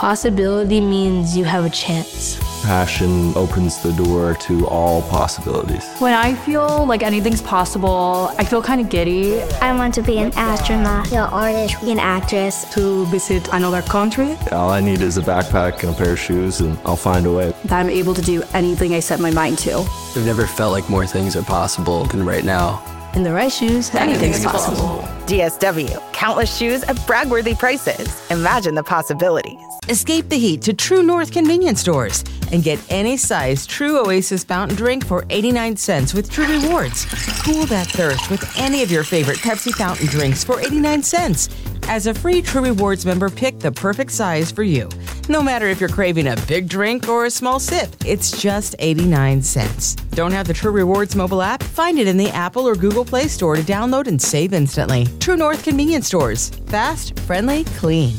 Possibility means you have a chance. Passion opens the door to all possibilities. When I feel like anything's possible, I feel kind of giddy. I want to be an astronaut, an artist, an actress. To visit another country. All I need is a backpack and a pair of shoes, and I'll find a way. That I'm able to do anything I set my mind to. I've never felt like more things are possible than right now. In the right shoes, anything's possible. DSW. Countless shoes at brag-worthy prices. Imagine the possibilities. Escape the heat to True North convenience stores and get any size True Oasis fountain drink for 89 cents with True Rewards. Cool that thirst with any of your favorite Pepsi fountain drinks for 89 cents. As a free True Rewards member, pick the perfect size for you. No matter if you're craving a big drink or a small sip, it's just 89 cents. Don't have the True Rewards mobile app? Find it in the Apple or Google Play Store to download and save instantly. True North convenience stores. Fast, friendly, clean.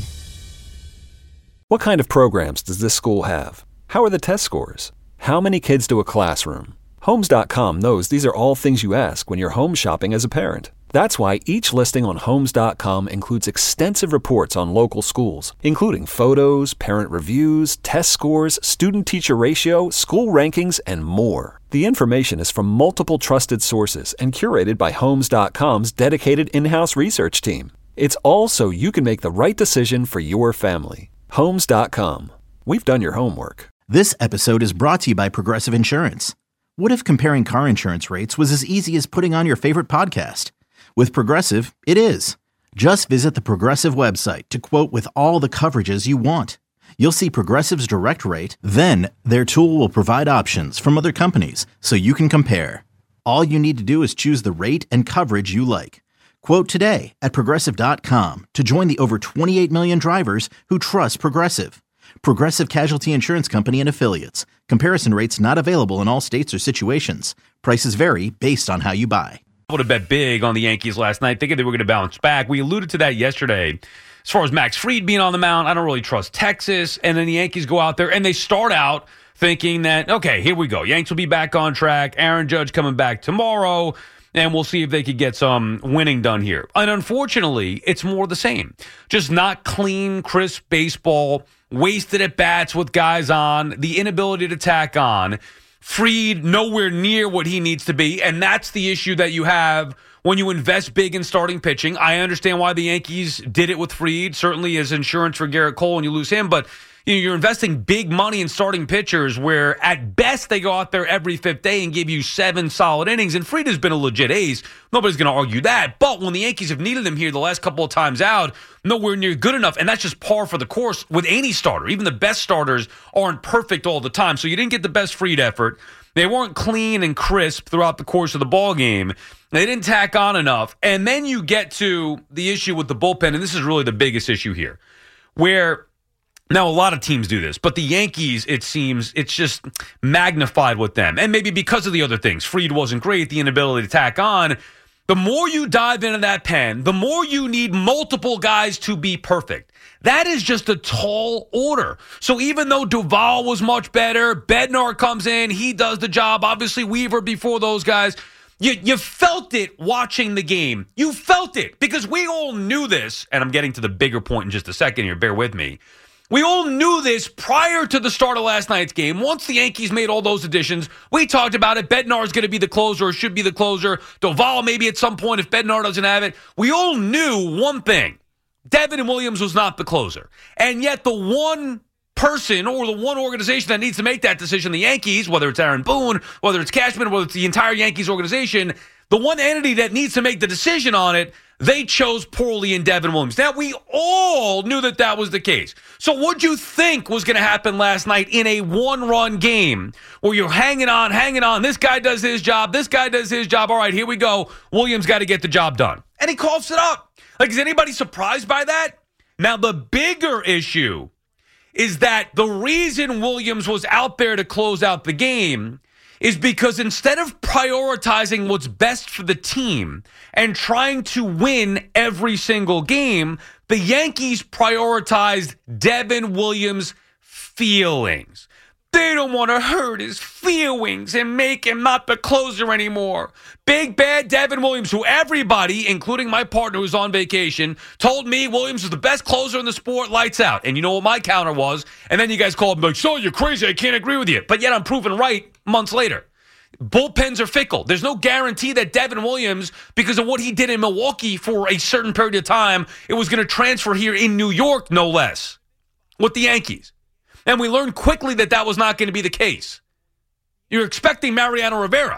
What kind of programs does this school have? How are the test scores? How many kids do a classroom? Homes.com knows these are all things you ask when you're home shopping as a parent. That's why each listing on Homes.com includes extensive reports on local schools, including photos, parent reviews, test scores, student-teacher ratio, school rankings, and more. The information is from multiple trusted sources and curated by Homes.com's dedicated in-house research team. It's all so you can make the right decision for your family. Homes.com. We've done your homework. This episode is brought to you by Progressive Insurance. What if comparing car insurance rates was as easy as putting on your favorite podcast? With Progressive, it is. Just visit the Progressive website to quote with all the coverages you want. You'll see Progressive's direct rate, then their tool will provide options from other companies so you can compare. All you need to do is choose the rate and coverage you like. Quote today at Progressive.com to join the over 28 million drivers who trust Progressive. Progressive Casualty Insurance Company and Affiliates. Comparison rates not available in all states or situations. Prices vary based on how you buy. To bet big on the Yankees last night, thinking they were going to bounce back. We alluded to that yesterday. As far as Max Fried being on the mound, I don't really trust Texas. And then the Yankees go out there and they start out thinking that, okay, here we go. Yanks will be back on track. Aaron Judge coming back tomorrow. And we'll see if they could get some winning done here. And unfortunately, it's more the same. Just not clean, crisp baseball, wasted at bats with guys on, the inability to tack on. Fried nowhere near what he needs to be, and that's the issue that you have when you invest big in starting pitching. I understand why the Yankees did it with Fried, certainly as insurance for Garrett Cole when you lose him, but you're investing big money in starting pitchers where at best they go out there every fifth day and give you 7 solid innings, and Fried has been a legit ace. Nobody's going to argue that, but when the Yankees have needed him here the last couple of times out, nowhere near good enough, and that's just par for the course with any starter. Even the best starters aren't perfect all the time, so you didn't get the best Fried effort. They weren't clean and crisp throughout the course of the ball game. They didn't tack on enough, and then you get to the issue with the bullpen, and this is really the biggest issue here, where now, a lot of teams do this, but the Yankees, it seems, it's just magnified with them. And maybe because of the other things. Fried wasn't great, the inability to tack on. The more you dive into that pen, the more you need multiple guys to be perfect. That is just a tall order. So even though Duvall was much better, Bednar comes in, he does the job. Obviously, Weaver before those guys. You felt it watching the game. You felt it because we all knew this. And I'm getting to the bigger point in just a second here. Bear with me. We all knew this prior to the start of last night's game. Once the Yankees made all those additions, we talked about it. Bednar is going to be the closer or should be the closer. Duvall maybe at some point if Bednar doesn't have it. We all knew one thing. Devin Williams was not the closer. And yet the one person or the one organization that needs to make that decision, the Yankees, whether it's Aaron Boone, whether it's Cashman, whether it's the entire Yankees organization, the one entity that needs to make the decision on it, they chose poorly in Devin Williams. Now, we all knew that that was the case. So what'd you think was going to happen last night in a one-run game where you're hanging on? This guy does his job. This guy does his job. All right, here we go. Williams got to get the job done. And he coughs it up. Like, is anybody surprised by that? Now, the bigger issue is that the reason Williams was out there to close out the game is because instead of prioritizing what's best for the team and trying to win every single game, the Yankees prioritized Devin Williams' feelings. They don't want to hurt his feelings and make him not the closer anymore. Big bad Devin Williams, who everybody, including my partner who's on vacation, told me Williams was the best closer in the sport, lights out. And you know what my counter was? And then you guys called me like, so you're crazy, I can't agree with you. But yet I'm proven right months later. Bullpens are fickle. There's no guarantee that Devin Williams, because of what he did in Milwaukee for a certain period of time, it was going to transfer here in New York, no less, with the Yankees. And we learned quickly that that was not going to be the case. You're expecting Mariano Rivera.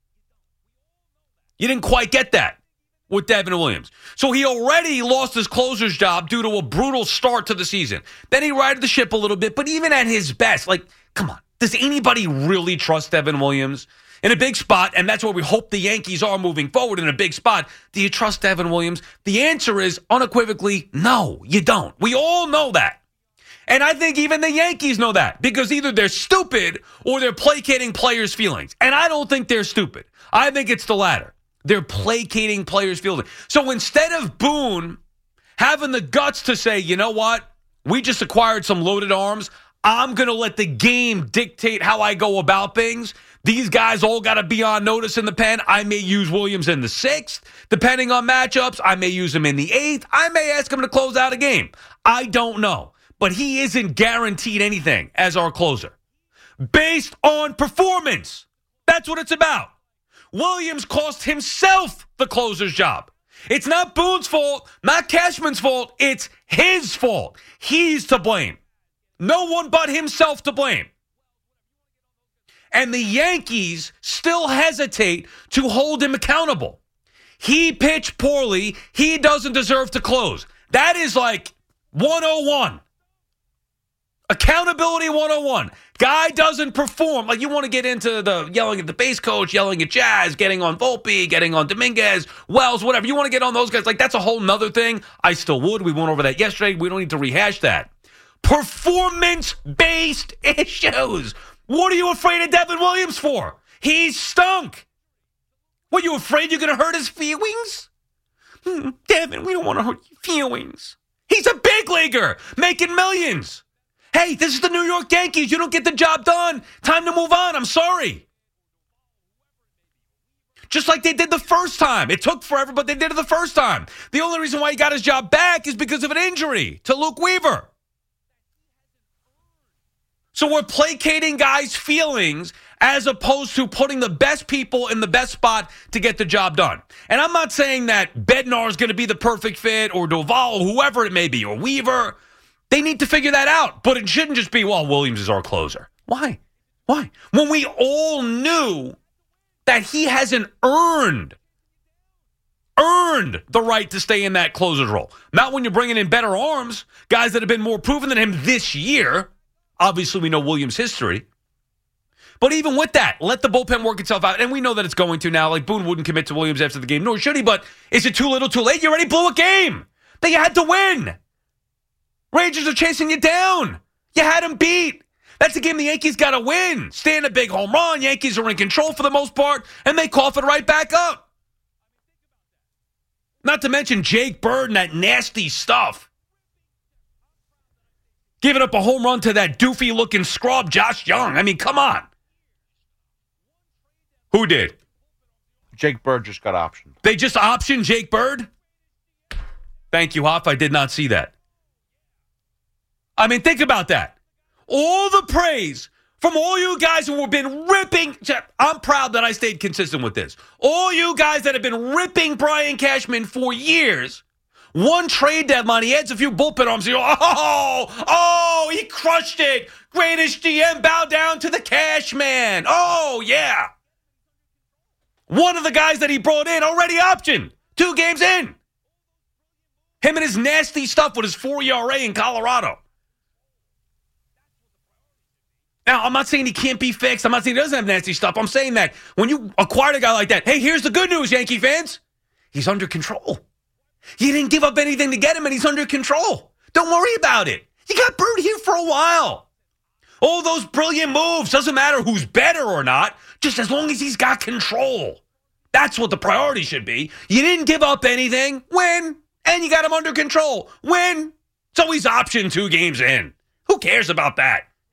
You didn't quite get that with Devin Williams. So he already lost his closer's job due to a brutal start to the season. Then he righted the ship a little bit, but even at his best, like, come on, does anybody really trust Devin Williams in a big spot? And that's what we hope the Yankees are moving forward, in a big spot. Do you trust Devin Williams? The answer is unequivocally, no, you don't. We all know that. And I think even the Yankees know that, because either they're stupid or they're placating players' feelings. And I don't think they're stupid. I think it's the latter. They're placating players' feelings. So instead of Boone having the guts to say, you know what, we just acquired some loaded arms, I'm going to let the game dictate how I go about things. These guys all got to be on notice in the pen. I may use Williams in the 6th. Depending on matchups, I may use him in the 8th. I may ask him to close out a game. I don't know. But he isn't guaranteed anything as our closer. Based on performance. That's what it's about. Williams cost himself the closer's job. It's not Boone's fault, not Cashman's fault. It's his fault. He's to blame. No one but himself to blame. And the Yankees still hesitate to hold him accountable. He pitched poorly. He doesn't deserve to close. That is like 101. Accountability 101. Guy doesn't perform. Like, you want to get into the yelling at the base coach, yelling at Jazz, getting on Volpe, getting on Dominguez, Wells, whatever. You want to get on those guys. Like, that's a whole nother thing. I still would. We went over that yesterday. We don't need to rehash that. Performance-based issues. What are you afraid of Devin Williams for? He's stunk. What, you afraid you're going to hurt his feelings? Devin, we don't want to hurt your feelings. He's a big leaguer making millions. Hey, this is the New York Yankees. You don't get the job done. Time to move on. I'm sorry. Just like they did the first time. It took forever, but they did it the first time. The only reason why he got his job back is because of an injury to Luke Weaver. So we're placating guys' feelings as opposed to putting the best people in the best spot to get the job done. And I'm not saying that Bednar is going to be the perfect fit, or Doval, or whoever it may be, or Weaver. They need to figure that out. But it shouldn't just be, well, Williams is our closer. Why? Why? When we all knew that he hasn't earned the right to stay in that closer's role. Not when you're bringing in better arms, guys that have been more proven than him this year. Obviously, we know Williams' history. But even with that, let the bullpen work itself out. And we know that it's going to now. Like, Boone wouldn't commit to Williams after the game, nor should he. But is it too little, too late? You already blew a game that you had to win. Rangers are chasing you down. You had them beat. That's a game the Yankees got to win. Stand a big home run. Yankees are in control for the most part, and they cough it right back up. Not to mention Jake Bird and that nasty stuff. Giving up a home run to that doofy-looking scrub, Josh Young. I mean, come on. Who did? Jake Bird just got optioned. They just optioned Jake Bird? Thank you, Hoff. I did not see that. I mean, think about that. All the praise from all you guys who have been ripping. I'm proud that I stayed consistent with this. All you guys that have been ripping Brian Cashman for years. One trade deadline, he adds a few bullpen arms. You go, oh, he crushed it. Greatest GM, bow down to the Cashman. Oh, yeah. One of the guys that he brought in already optioned 2 games in. Him and his nasty stuff with his 4 ERA in Colorado. Now, I'm not saying he can't be fixed. I'm not saying he doesn't have nasty stuff. I'm saying that when you acquired a guy like that, hey, here's the good news, Yankee fans. He's under control. You didn't give up anything to get him, and he's under control. Don't worry about it. You got Bird here for a while. All those brilliant moves, doesn't matter who's better or not, just as long as he's got control. That's what the priority should be. You didn't give up anything. Win. And you got him under control. Win. So he's optioned 2 games in. Who cares about that?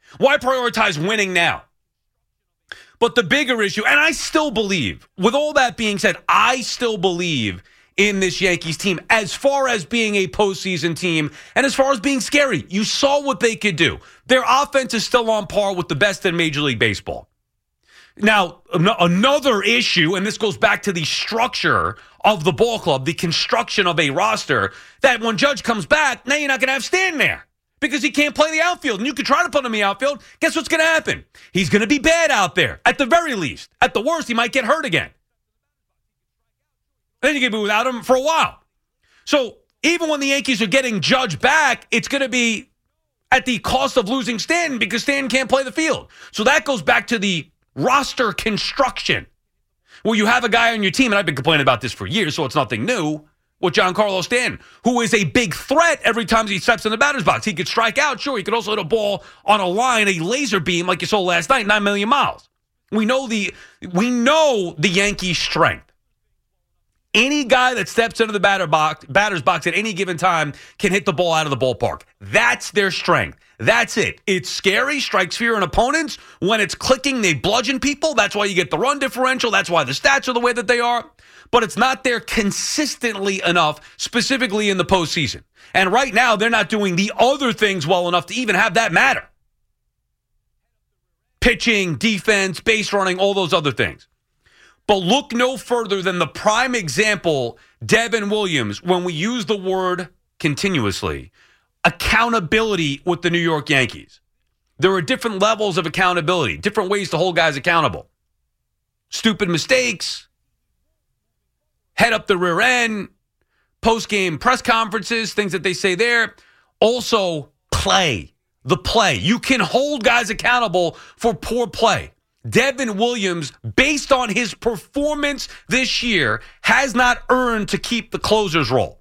Why prioritize winning now? But the bigger issue, and I still believe, with all that being said, I still believe in this Yankees team as far as being a postseason team and as far as being scary. You saw what they could do. Their offense is still on par with the best in Major League Baseball. Now, another issue, and this goes back to the structure of the ball club, the construction of a roster, that when Judge comes back, now you're not going to have Stanton there because he can't play the outfield. And you could try to put him in the outfield. Guess what's going to happen? He's going to be bad out there, at the very least. At the worst, he might get hurt again. Then you can be without him for a while. So even when the Yankees are getting Judge back, it's going to be at the cost of losing Stanton because Stanton can't play the field. So that goes back to the roster construction, where you have a guy on your team, and I've been complaining about this for years, so it's nothing new, with Giancarlo Stanton, who is a big threat every time he steps in the batter's box. He could strike out, sure. He could also hit a ball on a line, a laser beam, like you saw last night, 9 million miles. We know the Yankees' strength. Any guy that steps into the batter's box at any given time can hit the ball out of the ballpark. That's their strength. That's it. It's scary, strikes fear in opponents. When it's clicking, they bludgeon people. That's why you get the run differential. That's why the stats are the way that they are. But it's not there consistently enough, specifically in the postseason. And right now, they're not doing the other things well enough to even have that matter. Pitching, defense, base running, all those other things. But look no further than the prime example, Devin Williams, when we use the word continuously, accountability with the New York Yankees. There are different levels of accountability, different ways to hold guys accountable. Stupid mistakes, head up the rear end, post-game press conferences, things that they say there. Also, play. The play. You can hold guys accountable for poor play. Devin Williams, based on his performance this year, has not earned to keep the closer's role.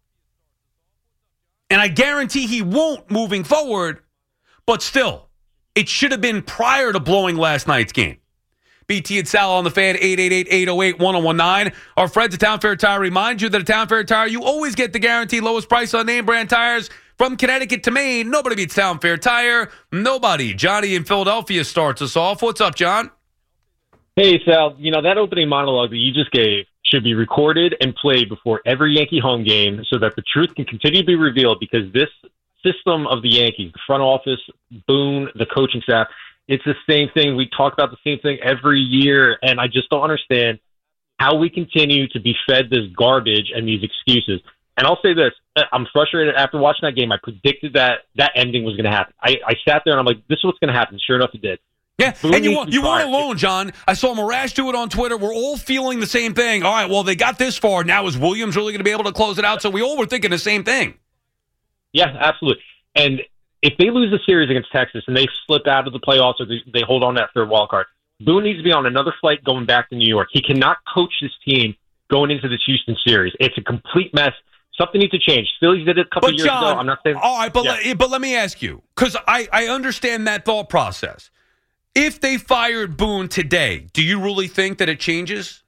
And I guarantee he won't moving forward, but still, it should have been prior to blowing last night's game. BT and Sal on the Fan, 888-808-1019. Our friends at Town Fair Tire remind you that at Town Fair Tire, you always get the guaranteed lowest price on name brand tires. From Connecticut to Maine, nobody beats Town Fair Tire. Nobody. Johnny in Philadelphia starts us off. What's up, John? Hey, Sal. You know, that opening monologue that you just gave should be recorded and played before every Yankee home game so that the truth can continue to be revealed, because this system of the Yankees, the front office, Boone, the coaching staff, it's the same thing. We talk about the same thing every year, and I just don't understand how we continue to be fed this garbage and these excuses. And I'll say this, I'm frustrated after watching that game. I predicted that ending was going to happen. I sat there and I'm like, this is what's going to happen. Sure enough, it did. Yeah, and you weren't alone, John. I saw Marash do it on Twitter. We're all feeling the same thing. All right, well, they got this far. Now is Williams really going to be able to close it out? So we all were thinking the same thing. Yeah, absolutely. And if they lose the series against Texas and they slip out of the playoffs or they hold on to that third wild card, Boone needs to be on another flight going back to New York. He cannot coach this team going into this Houston series. It's a complete mess. Something needs to change. Phillies did it a couple years ago. I'm not saying. All right, but let me ask you, because I understand that thought process. If they fired Boone today, do you really think that it changes?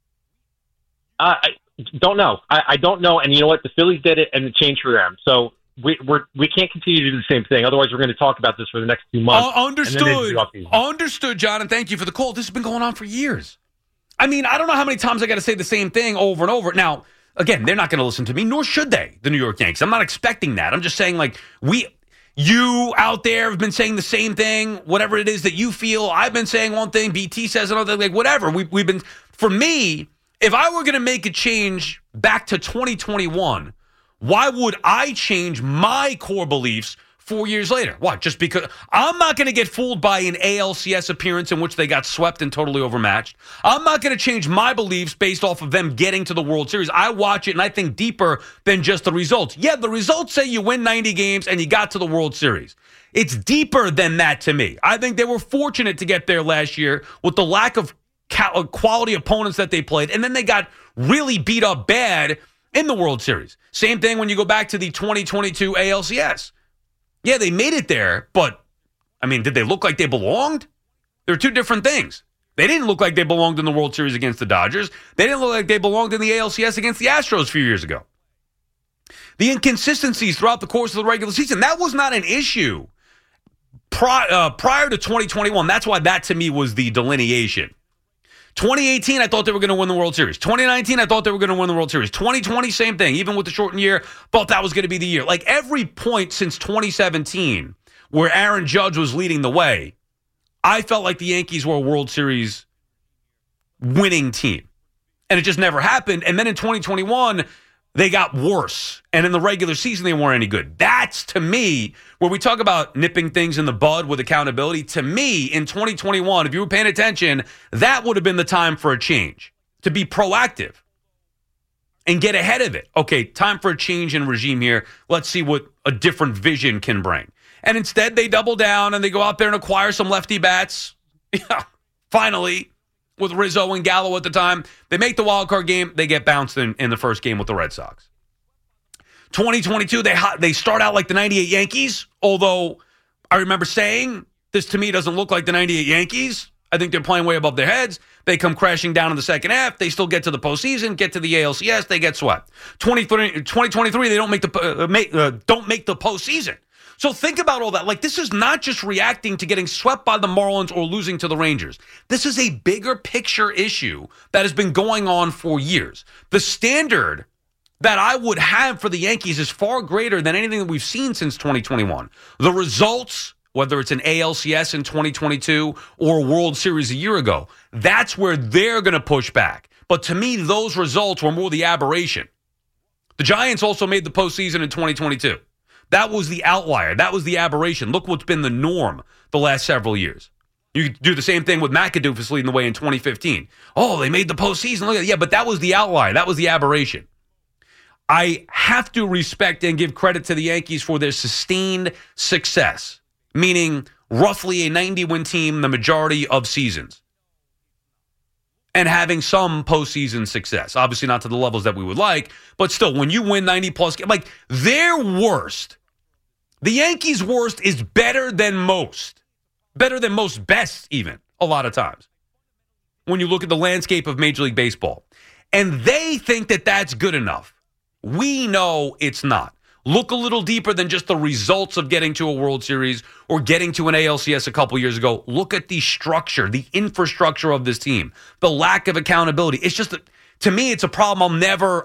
I don't know. I don't know. And you know what? The Phillies did it, and it changed for them. So we can't continue to do the same thing. Otherwise, we're going to talk about this for the next 2 months. Understood, John, and thank you for the call. This has been going on for years. I mean, I don't know how many times I got to say the same thing over and over. Now, again, they're not going to listen to me, nor should they, the New York Yankees. I'm not expecting that. I'm just saying, like, you out there have been saying the same thing, whatever it is that you feel. I've been saying one thing, BT says another, like, whatever. We've been, for me, if I were going to make a change back to 2021, why would I change my core beliefs 4 years later? What? Just because I'm not going to get fooled by an ALCS appearance in which they got swept and totally overmatched. I'm not going to change my beliefs based off of them getting to the World Series. I watch it and I think deeper than just the results. Yeah, the results say you win 90 games and you got to the World Series. It's deeper than that to me. I think they were fortunate to get there last year with the lack of quality opponents that they played, and then they got really beat up bad in the World Series. Same thing when you go back to the 2022 ALCS. Yeah, they made it there, but, I mean, did they look like they belonged? They're two different things. They didn't look like they belonged in the World Series against the Dodgers. They didn't look like they belonged in the ALCS against the Astros a few years ago. The inconsistencies throughout the course of the regular season, that was not an issue prior to 2021, that's why that to me was the delineation. 2018, I thought they were going to win the World Series. 2019, I thought they were going to win the World Series. 2020, same thing. Even with the shortened year, thought that was going to be the year. Like every point since 2017 where Aaron Judge was leading the way, I felt like the Yankees were a World Series winning team. And it just never happened. And then in 2021, they got worse. And in the regular season, they weren't any good. That's, to me, where we talk about nipping things in the bud with accountability. To me, in 2021, if you were paying attention, that would have been the time for a change, to be proactive and get ahead of it. Okay, time for a change in regime here. Let's see what a different vision can bring. And instead, they double down and they go out there and acquire some lefty bats. Yeah, finally, with Rizzo and Gallo at the time. They make the wild card game. They get bounced in the first game with the Red Sox. 2022, they start out like the 98 Yankees, although I remember saying, this to me doesn't look like the 98 Yankees. I think they're playing way above their heads. They come crashing down in the second half. They still get to the postseason, get to the ALCS. They get swept. 2023, they don't make the postseason. So think about all that. Like, this is not just reacting to getting swept by the Marlins or losing to the Rangers. This is a bigger picture issue that has been going on for years. The standard that I would have for the Yankees is far greater than anything that we've seen since 2021. The results, whether it's an ALCS in 2022 or a World Series a year ago, that's where they're going to push back. But to me, those results were more the aberration. The Giants also made the postseason in 2022. That was the outlier. That was the aberration. Look what's been the norm the last several years. You do the same thing with McAdoofus leading the way in 2015. Oh, they made the postseason. Look at that. Yeah, but that was the outlier. That was the aberration. I have to respect and give credit to the Yankees for their sustained success, meaning roughly a 90-win team the majority of seasons, and having some postseason success. Obviously not to the levels that we would like, but still, when you win 90-plus games, like their worst, the Yankees' worst is better than most best even, a lot of times, when you look at the landscape of Major League Baseball. And they think that that's good enough. We know it's not. Look a little deeper than just the results of getting to a World Series or getting to an ALCS a couple years ago. Look at the structure, the infrastructure of this team, the lack of accountability. It's just, to me, it's a problem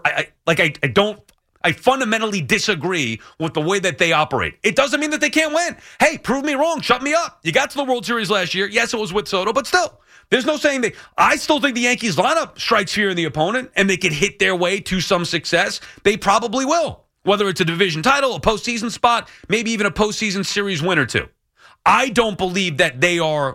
I fundamentally disagree with the way that they operate. It doesn't mean that they can't win. Hey, prove me wrong. Shut me up. You got to the World Series last year. Yes, it was with Soto, but still, there's no saying that. I still think the Yankees lineup strikes fear in the opponent and they can hit their way to some success. They probably will. Whether it's a division title, a postseason spot, maybe even a postseason series win or two. I don't believe that they are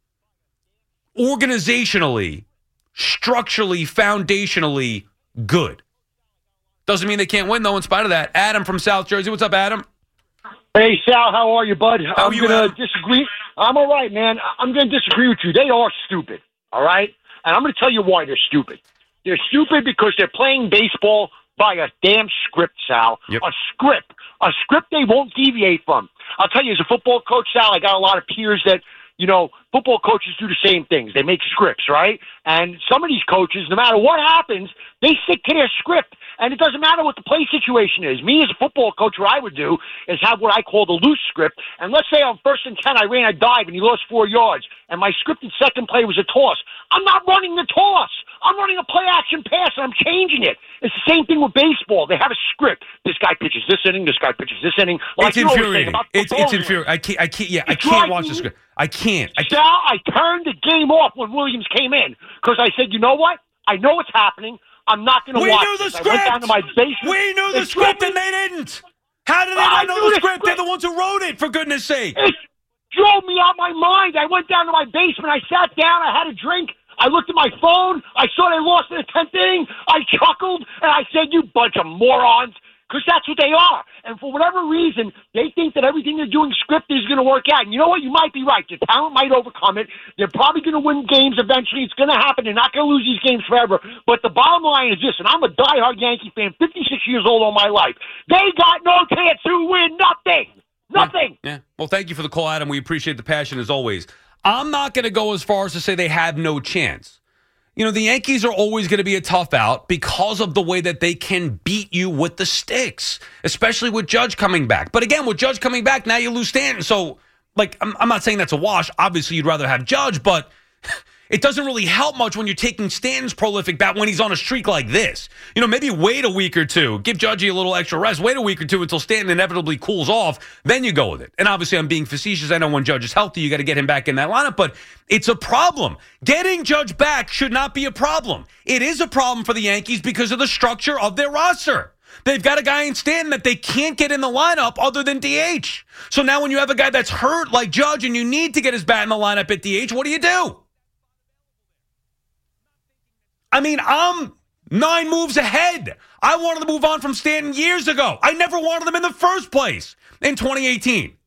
organizationally, structurally, foundationally good. Doesn't mean they can't win, though, in spite of that. Adam from South Jersey. What's up, Adam? Hey, Sal. How are you, bud? How are you, I'm going to disagree. I'm all right, man. I'm going to disagree with you. They are stupid, all right? And I'm going to tell you why they're stupid. They're stupid because they're playing baseball by a damn script, Sal. Yep. A script they won't deviate from. I'll tell you, as a football coach, Sal, I got a lot of peers that, football coaches do the same things. They make scripts, right? And some of these coaches, no matter what happens, they stick to their script. And it doesn't matter what the play situation is. Me as a football coach, what I would do is have what I call the loose script. And let's say on 1st and 10, I ran a dive and he lost 4 yards. And my scripted second play was a toss. I'm not running the toss. I'm running a play-action pass, and I'm changing it. It's the same thing with baseball. They have a script. This guy pitches this inning. This guy pitches this inning. Like it's infuriating. It's infuriating. I can't watch the script. I can't. Sal, I turned the game off when Williams came in because I said, you know what? I know what's happening. I'm not going to watch this. I went down to my basement. We knew the script and they didn't. How did they not know the script? They're the ones who wrote it, for goodness sake. It drove me out my mind. I went down to my basement. I sat down. I had a drink. I looked at my phone. I saw they lost in the 10th inning. I chuckled, and I said, you bunch of morons, because that's what they are. And for whatever reason, they think that everything they're doing scripted is going to work out. And you know what? You might be right. Their talent might overcome it. They're probably going to win games eventually. It's going to happen. They're not going to lose these games forever. But the bottom line is this, and I'm a diehard Yankee fan, 56 years old all my life. They got no chance to win nothing. Nothing. Yeah. Well, thank you for the call, Adam. We appreciate the passion as always. I'm not going to go as far as to say they have no chance. The Yankees are always going to be a tough out because of the way that they can beat you with the sticks, especially with Judge coming back. But again, with Judge coming back, now you lose Stanton. So Like, I'm not saying that's a wash. Obviously, you'd rather have Judge, but it doesn't really help much when you're taking Stanton's prolific bat when he's on a streak like this. You know, maybe wait a week or two. Give Judgy a little extra rest. Wait a week or two until Stanton inevitably cools off. Then you go with it. And obviously, I'm being facetious. I know when Judge is healthy, you got to get him back in that lineup. But it's a problem. Getting Judge back should not be a problem. It is a problem for the Yankees because of the structure of their roster. They've got a guy in Stanton that they can't get in the lineup other than DH. So now when you have a guy that's hurt like Judge and you need to get his bat in the lineup at DH, what do? I mean, I'm 9 moves ahead. I wanted to move on from Stanton years ago. I never wanted him in the first place in 2018.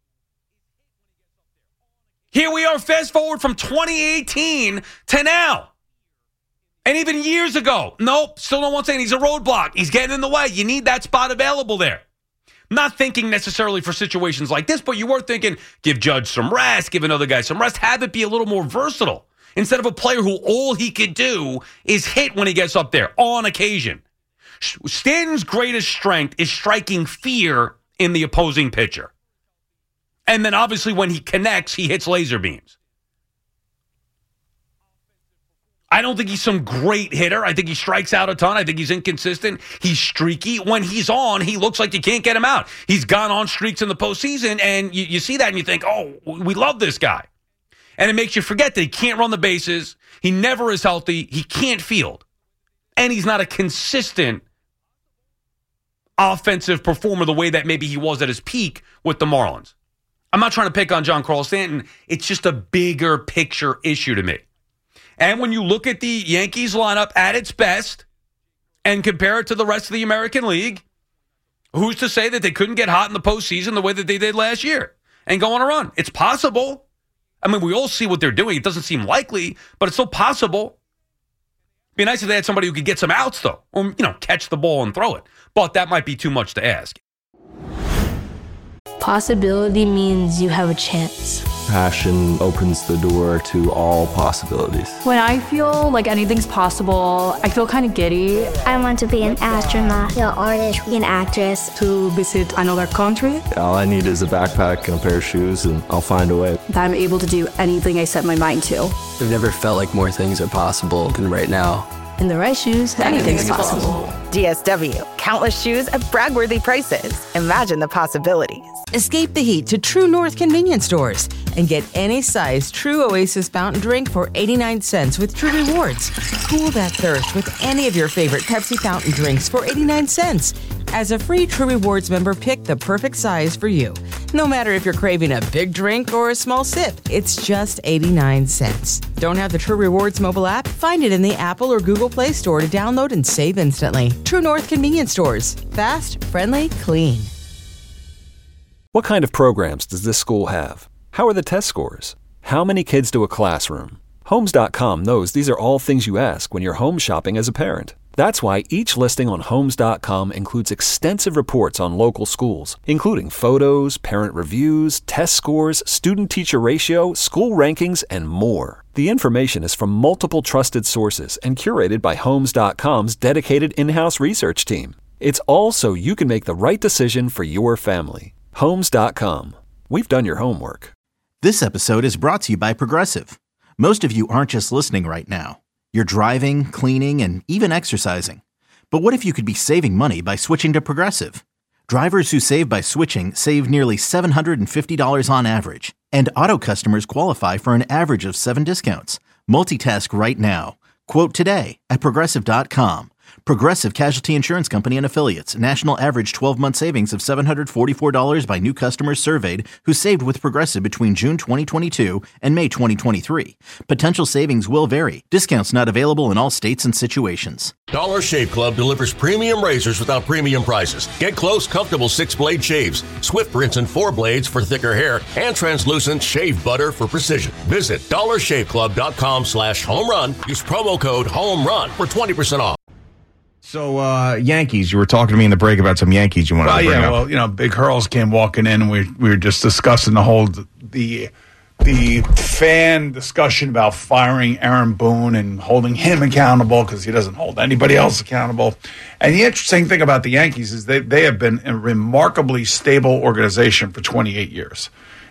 Here we are, fast forward from 2018 to now. And even years ago, nope, still don't want Stanton. He's a roadblock. He's getting in the way. You need that spot available there. Not thinking necessarily for situations like this, but you were thinking, give Judge some rest, give another guy some rest, have it be a little more versatile. Instead of a player who all he could do is hit when he gets up there on occasion. Stanton's greatest strength is striking fear in the opposing pitcher. And then obviously when he connects, he hits laser beams. I don't think he's some great hitter. I think he strikes out a ton. I think he's inconsistent. He's streaky. When he's on, he looks like you can't get him out. He's gone on streaks in the postseason, and you see that and you think, oh, we love this guy. And it makes you forget that he can't run the bases. He never is healthy. He can't field. And he's not a consistent offensive performer the way that maybe he was at his peak with the Marlins. I'm not trying to pick on Giancarlo Stanton. It's just a bigger picture issue to me. And when you look at the Yankees lineup at its best and compare it to the rest of the American League, who's to say that they couldn't get hot in the postseason the way that they did last year and go on a run? It's possible. I mean, we all see what they're doing. It doesn't seem likely, but it's still possible. It'd be nice if they had somebody who could get some outs, though, or, catch the ball and throw it. But that might be too much to ask. Possibility means you have a chance. Passion opens the door to all possibilities. When I feel like anything's possible, I feel kind of giddy. I want to be an astronaut, an artist, an actress. To visit another country. All I need is a backpack and a pair of shoes, and I'll find a way. That I'm able to do anything I set my mind to. I've never felt like more things are possible than right now. In the right shoes, anything's possible. DSW, countless shoes at brag-worthy prices. Imagine the possibilities. Escape the heat to True North convenience stores and get any size True Oasis fountain drink for 89 cents with True Rewards. Cool that thirst with any of your favorite Pepsi fountain drinks for 89 cents. As a free True Rewards member, pick the perfect size for you. No matter if you're craving a big drink or a small sip, it's just 89 cents. Don't have the True Rewards mobile app? Find it in the Apple or Google Play Store to download and save instantly. True North convenience stores. Fast, friendly, clean. What kind of programs does this school have? How are the test scores? How many kids do a classroom? Homes.com knows these are all things you ask when you're home shopping as a parent. That's why each listing on Homes.com includes extensive reports on local schools, including photos, parent reviews, test scores, student-teacher ratio, school rankings, and more. The information is from multiple trusted sources and curated by Homes.com's dedicated in-house research team. It's all so you can make the right decision for your family. Homes.com. We've done your homework. This episode is brought to you by Progressive. Most of you aren't just listening right now. You're driving, cleaning, and even exercising. But what if you could be saving money by switching to Progressive? Drivers who save by switching save nearly $750 on average. And auto customers qualify for an average of 7 discounts. Multitask right now. Quote today at Progressive.com. Progressive Casualty Insurance Company and Affiliates. National average 12-month savings of $744 by new customers surveyed who saved with Progressive between June 2022 and May 2023. Potential savings will vary. Discounts not available in all states and situations. Dollar Shave Club delivers premium razors without premium prices. Get close, comfortable 6-blade shaves, swift rinse and 4 blades for thicker hair, and translucent shave butter for precision. Visit dollarshaveclub.com/home run. Use promo code HOMERUN for 20% off. So, Yankees, you were talking to me in the break about some Yankees you wanted to bring up. Well, Big Hurls came walking in, and we were just discussing the fan discussion about firing Aaron Boone and holding him accountable because he doesn't hold anybody else accountable. And the interesting thing about the Yankees is they have been a remarkably stable organization for 28 years.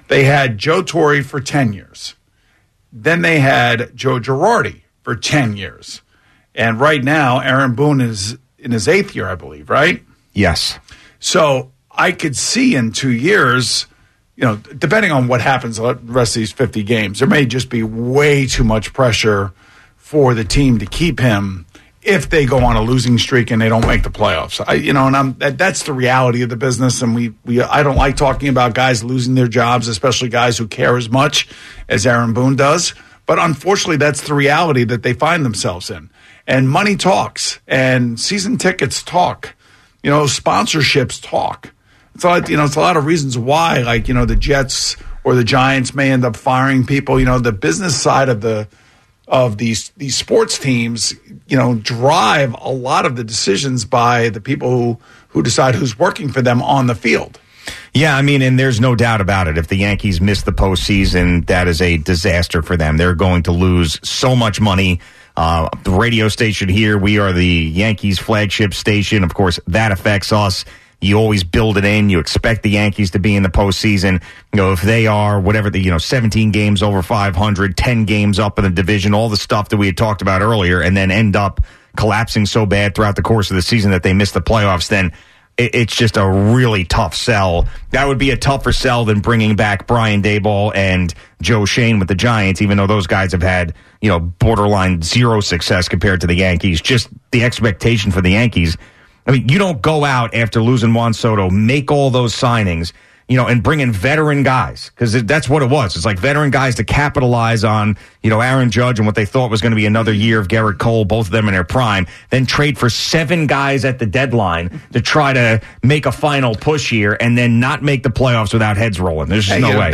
They had Joe Torre for 10 years. Then they had Joe Girardi for 10 years. And right now, Aaron Boone is in his 8th year, I believe, right? Yes. So I could see in 2 years, depending on what happens the rest of these 50 games, there may just be way too much pressure for the team to keep him if they go on a losing streak and they don't make the playoffs. That's the reality of the business. And I don't like talking about guys losing their jobs, especially guys who care as much as Aaron Boone does. But unfortunately, that's the reality that they find themselves in. And money talks, and season tickets talk. Sponsorships talk. It's a lot of reasons why, the Jets or the Giants may end up firing people. The business side of these sports teams, drive a lot of the decisions by the people who decide who's working for them on the field. Yeah, I mean, and there's no doubt about it. If the Yankees miss the postseason, that is a disaster for them. They're going to lose so much money. The radio station here, we are the Yankees flagship station. Of course, that affects us. You always build it in. You expect the Yankees to be in the postseason. If they are, 17 games over 500, 10 games up in the division, all the stuff that we had talked about earlier, and then end up collapsing so bad throughout the course of the season that they miss the playoffs, then it's just a really tough sell. That would be a tougher sell than bringing back Brian Daboll and Joe Shane with the Giants, even though those guys have had, borderline zero success compared to the Yankees. Just the expectation for the Yankees. I mean, you don't go out after losing Juan Soto, make all those signings, and bring in veteran guys, because that's what it was. It's like veteran guys to capitalize on, Aaron Judge and what they thought was going to be another year of Garrett Cole, both of them in their prime, then trade for 7 guys at the deadline to try to make a final push here and then not make the playoffs without heads rolling. There's just no way.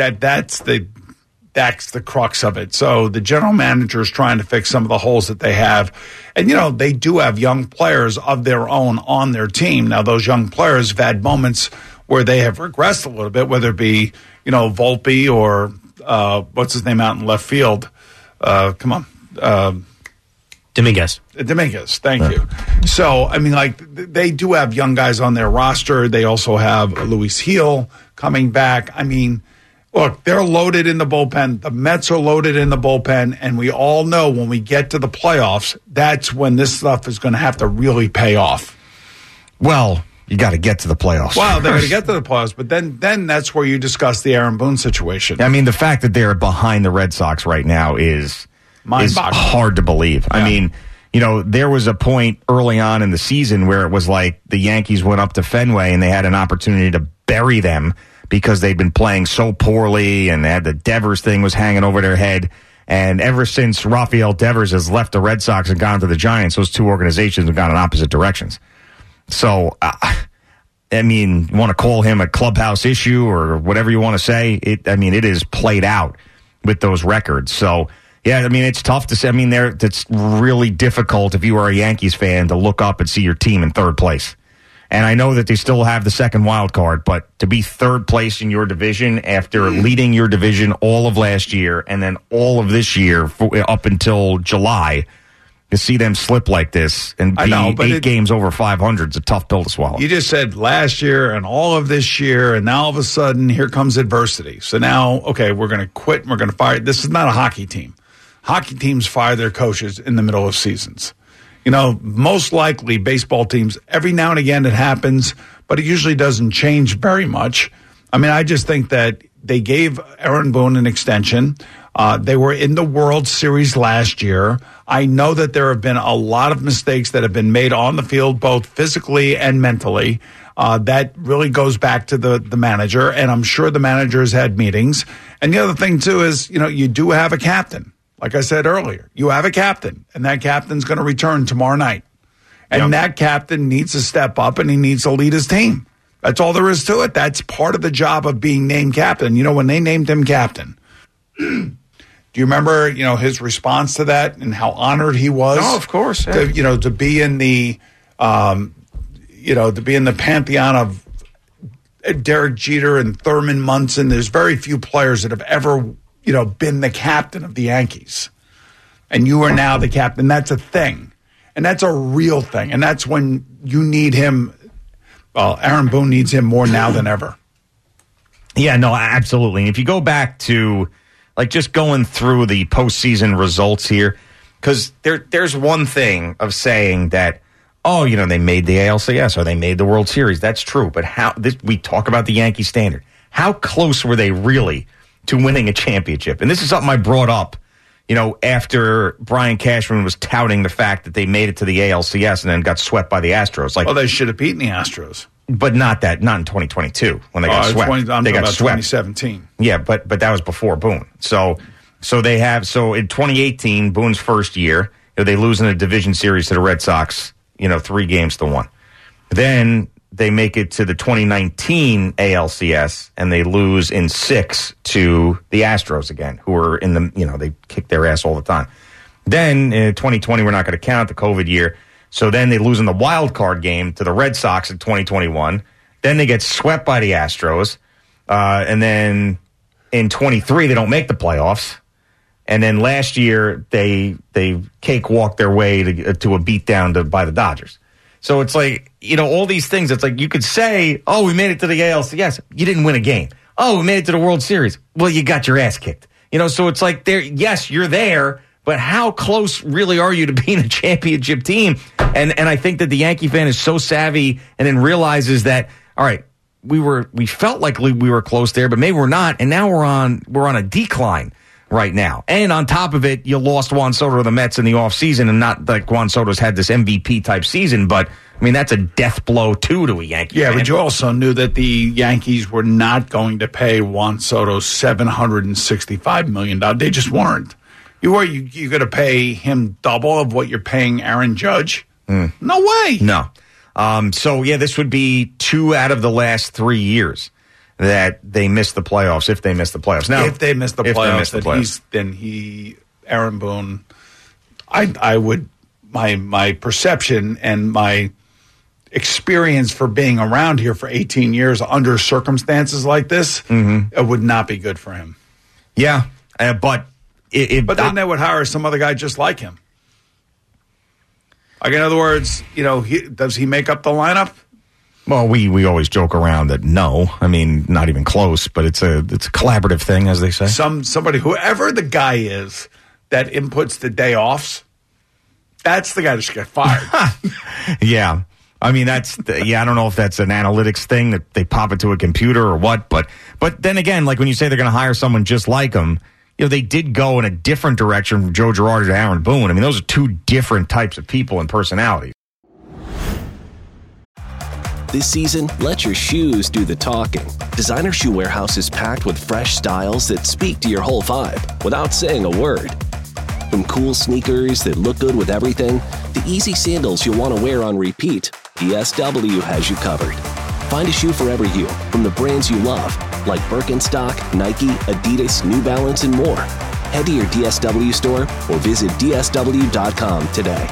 That's the crux of it. So the general manager is trying to fix some of the holes that they have. And, they do have young players of their own on their team. Now, those young players have had moments where they have regressed a little bit, whether it be, Volpe or what's his name out in left field? Dominguez. Dominguez, thank you. So, they do have young guys on their roster. They also have Luis Gil coming back. Look, they're loaded in the bullpen. The Mets are loaded in the bullpen. And we all know when we get to the playoffs, that's when this stuff is going to have to really pay off. Well, you got to get to the playoffs. Well, they're going to get to the playoffs. But then that's where you discuss the Aaron Boone situation. I mean, the fact that they're behind the Red Sox right now is hard to believe. Yeah. There was a point early on in the season where it was like the Yankees went up to Fenway and they had an opportunity to bury them because they'd been playing so poorly and they had the Devers thing was hanging over their head. And ever since Rafael Devers has left the Red Sox and gone to the Giants, those two organizations have gone in opposite directions. So, you want to call him a clubhouse issue or whatever you want to say. It is played out with those records. So, yeah, it's tough to say. It's really difficult if you are a Yankees fan to look up and see your team in third place. And I know that they still have the second wild card, but to be third place in your division after leading your division all of last year and then all of this year up until July, to see them slip like this and be 8 games over 500 is a tough pill to swallow. You just said last year and all of this year, and now all of a sudden here comes adversity. So now, okay, we're going to quit and we're going to fire. This is not a hockey team. Hockey teams fire their coaches in the middle of seasons. Most likely baseball teams, every now and again it happens, but it usually doesn't change very much. I just think that they gave Aaron Boone an extension. They were in the World Series last year. I know that there have been a lot of mistakes that have been made on the field, both physically and mentally. That really goes back to the manager, and I'm sure the manager has had meetings. And the other thing, too, is, you do have a captain. Like I said earlier, you have a captain, and that captain's going to return tomorrow night. And that captain needs to step up, and he needs to lead his team. That's all there is to it. That's part of the job of being named captain. When they named him captain, do you remember, his response to that and how honored he was? Oh, of course. Yeah. To be in the, to be in the pantheon of Derek Jeter and Thurman Munson. There's very few players that have ever been the captain of the Yankees. And you are now the captain. That's a thing. And that's a real thing. And that's when you need him. Well, Aaron Boone needs him more now than ever. Yeah, no, absolutely. And if you go back to, like, just going through the postseason results here, because there's one thing of saying that, oh, you know, they made the ALCS or they made the World Series. That's true. But we talk about the Yankee standard. How close were they really to winning a championship? And this is something I brought up, you know, after Brian Cashman was touting the fact that they made it to the ALCS and then got swept by the Astros. Like, well, they should have beaten the Astros. But not in 2022 when they got swept. They got swept. 2017. Yeah, but that was before Boone. So in 2018, Boone's first year, you know, they lose in a division series to the Red Sox, you know, 3-1. Then they make it to the 2019 ALCS and they lose in 6 to the Astros again, who are in the, you know, they kick their ass all the time. Then in 2020, we're not going to count the COVID year. So then they lose in the wild card game to the Red Sox in 2021. Then they get swept by the Astros. And then in 23, they don't make the playoffs. And then last year, they cakewalk their way to a beatdown by the Dodgers. So it's like, you know, all these things. It's like you could say, oh, we made it to the ALCS. You didn't win a game. Oh, we made it to the World Series. Well, you got your ass kicked. You know, so it's like, yes, you're there. But how close really are you to being a championship team? And I think that the Yankee fan is so savvy and then realizes that, all right, we felt like we were close there, but maybe we're not. And now we're on a decline right now. And on top of it, you lost Juan Soto to the Mets in the offseason, and not like Juan Soto's had this MVP type season, but I mean, that's a death blow too to a Yankee fan. But you also knew that the Yankees were not going to pay Juan Soto $765 million. They just weren't. You're going to pay him double of what you're paying Aaron Judge? No way. No. So, yeah, this would be 2 out of the last 3 years that they missed the playoffs, if they missed the playoffs. Now, if they missed the playoffs, Aaron Boone, I would, my perception and my experience for being around here for 18 years under circumstances like this, it would not be good for him. Yeah, but then they would hire some other guy just like him. Like, in other words, you know, does he make up the lineup? Well, we always joke around that no. I mean, not even close, but it's a collaborative thing, as they say. Somebody, whoever the guy is that inputs the day offs, that's the guy that should get fired. Yeah. I mean, I don't know if that's an analytics thing that they pop into a computer or what, but then again, like when you say they're going to hire someone just like him, you know, they did go in a different direction from Joe Girardi to Aaron Boone. I mean, those are 2 different types of people and personalities. This season, let your shoes do the talking. Designer Shoe Warehouse is packed with fresh styles that speak to your whole vibe without saying a word. From cool sneakers that look good with everything, to easy sandals you'll want to wear on repeat, DSW has you covered. Find a shoe for every you, from the brands you love, like Birkenstock, Nike, Adidas, New Balance, and more. Head to your DSW store or visit DSW.com today.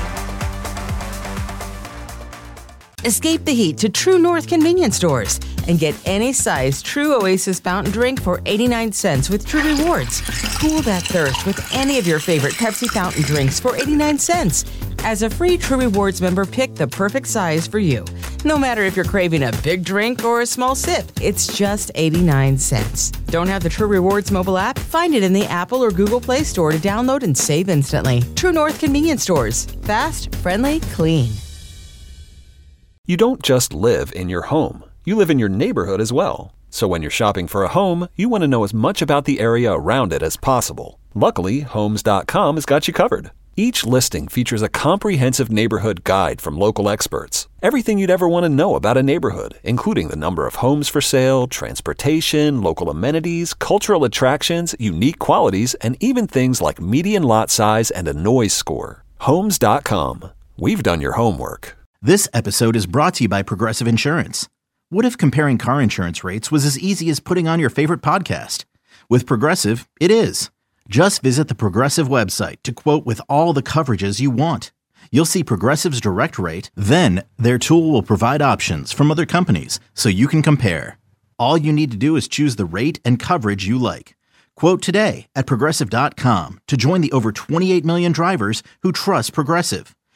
Escape the heat to True North convenience stores and get any size True Oasis fountain drink for 89 cents with True Rewards. Cool that thirst with any of your favorite Pepsi fountain drinks for 89 cents. As a free True Rewards member, pick the perfect size for you. No matter if you're craving a big drink or a small sip, it's just 89 cents. Don't have the True Rewards mobile app? Find it in the Apple or Google Play Store to download and save instantly. True North convenience stores. Fast, friendly, clean. You don't just live in your home. You live in your neighborhood as well. So when you're shopping for a home, you want to know as much about the area around it as possible. Luckily, Homes.com has got you covered. Each listing features a comprehensive neighborhood guide from local experts. Everything you'd ever want to know about a neighborhood, including the number of homes for sale, transportation, local amenities, cultural attractions, unique qualities, and even things like median lot size and a noise score. Homes.com. We've done your homework. This episode is brought to you by Progressive Insurance. What if comparing car insurance rates was as easy as putting on your favorite podcast? With Progressive, it is. Just visit the Progressive website to quote with all the coverages you want. You'll see Progressive's direct rate, then their tool will provide options from other companies so you can compare. All you need to do is choose the rate and coverage you like. Quote today at Progressive.com to join the over 28 million drivers who trust Progressive.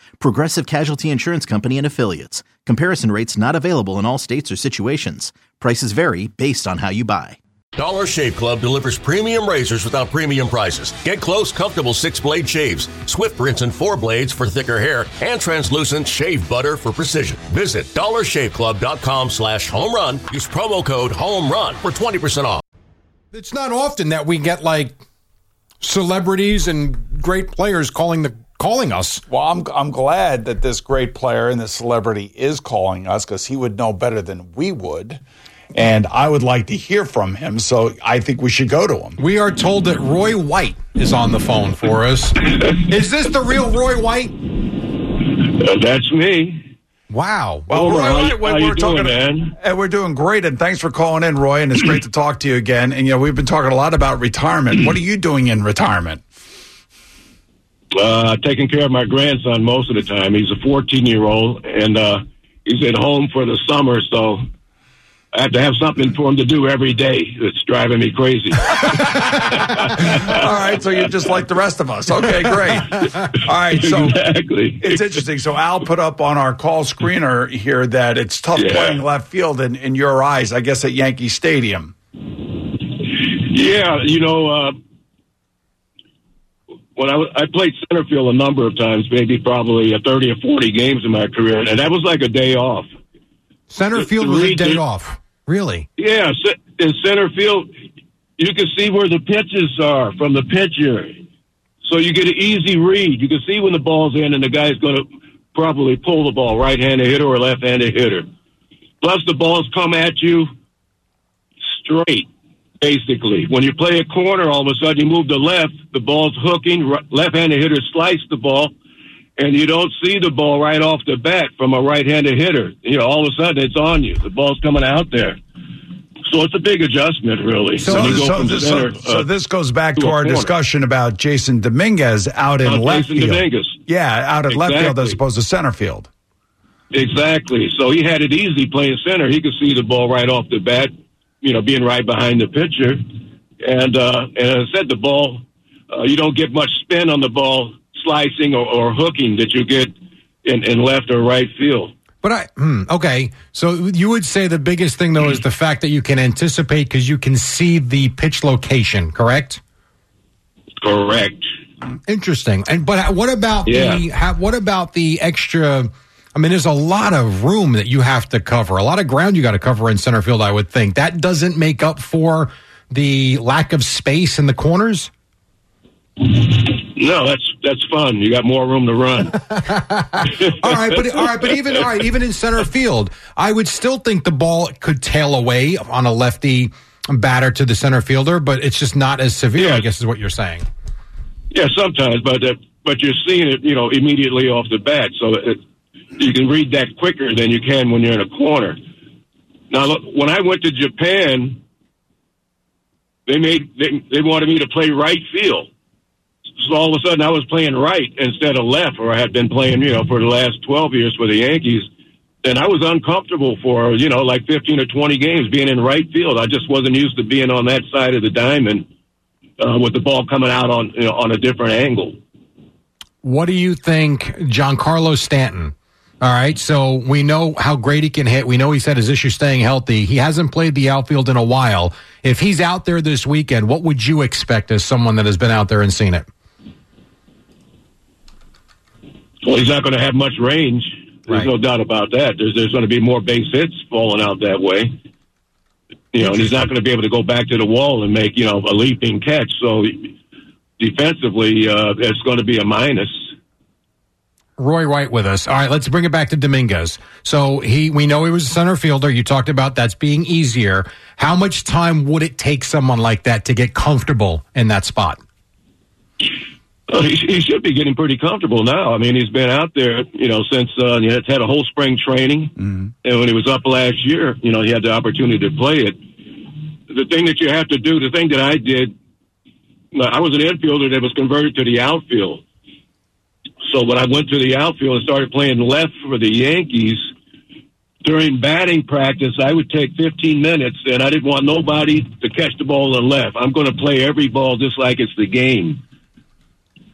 Progressive Casualty Insurance Company and Affiliates. Comparison rates not available in all states or situations. Prices vary based on how you buy. Dollar Shave Club delivers premium razors without premium prices. Get close, comfortable 6-blade shaves, Swift rinse and 4 blades for thicker hair, and translucent shave butter for precision. Visit dollarshaveclub.com/home run. Use promo code HOMERUN for 20% off. It's not often that we get like celebrities and great players calling us. Well, I'm glad that this great player and this celebrity is calling us because he would know better than we would. And I would like to hear from him, so I think we should go to him. We are told that Roy White is on the phone for us. Is this the real Roy White? That's me. Wow. Well, Roy, how you doing, man? And we're doing great, and thanks for calling in, Roy, and it's great to talk to you again. And, we've been talking a lot about retirement. What are you doing in retirement? Taking care of my grandson most of the time. He's a 14-year-old, and he's at home for the summer, so I have to have something for him to do every day. It's driving me crazy. All right, so you're just like the rest of us. Okay, great. All right, so exactly. It's interesting. So Al put up on our call screener here that it's tough playing left field in your eyes, I guess, at Yankee Stadium. Yeah, when I played center field a number of times, maybe probably 30 or 40 games in my career, and that was like a day off. Center field was a day off. Really? Yeah, in center field, you can see where the pitches are from the pitcher. So you get an easy read. You can see when the ball's in and the guy's going to probably pull the ball, right-handed hitter or left-handed hitter. Plus the balls come at you straight, basically. When you play a corner, all of a sudden you move to left, the ball's hooking, left-handed hitter slice the ball, and you don't see the ball right off the bat from a right-handed hitter. All of a sudden, it's on you. The ball's coming out there. So it's a big adjustment, really. So this goes back to our discussion about Jason Dominguez out in left field. Yeah, out at left field as opposed to center field. Exactly. So he had it easy playing center. He could see the ball right off the bat, being right behind the pitcher. And as I said, the ball, you don't get much spin on the ball, slicing or hooking that you get in left or right field. But okay. So you would say the biggest thing, though, is the fact that you can anticipate because you can see the pitch location, correct? Correct. Interesting. But what about the extra? I mean, there's a lot of room that you have to cover, a lot of ground you got to cover in center field, I would think. That doesn't make up for the lack of space in the corners? No, that's fun. You got more room to run. but even in center field, I would still think the ball could tail away on a lefty batter to the center fielder, but it's just not as severe, I guess is what you're saying. Yeah, sometimes, but you're seeing it, immediately off the bat, so you can read that quicker than you can when you're in a corner. Now, look, when I went to Japan, they wanted me to play right field. So all of a sudden I was playing right instead of left, or I had been playing, for the last 12 years for the Yankees. And I was uncomfortable for, like 15 or 20 games being in right field. I just wasn't used to being on that side of the diamond with the ball coming out on a different angle. What do you think, Giancarlo Stanton? All right, so we know how great he can hit. We know he's had his issue staying healthy. He hasn't played the outfield in a while. If he's out there this weekend, what would you expect as someone that has been out there and seen it? Well, he's not going to have much range. There's no doubt about that. There's going to be more base hits falling out that way. And he's not going to be able to go back to the wall and make, a leaping catch. So defensively, it's going to be a minus. Roy White with us. All right, let's bring it back to Dominguez. So we know he was a center fielder. You talked about that's being easier. How much time would it take someone like that to get comfortable in that spot? He should be getting pretty comfortable now. I mean, he's been out there, since he's had a whole spring training. Mm-hmm. And when he was up last year, he had the opportunity to play it. The thing that you have to do, the thing that I did, I was an infielder that was converted to the outfield. So when I went to the outfield and started playing left for the Yankees, during batting practice, I would take 15 minutes, and I didn't want nobody to catch the ball in left. I'm going to play every ball just like it's the game.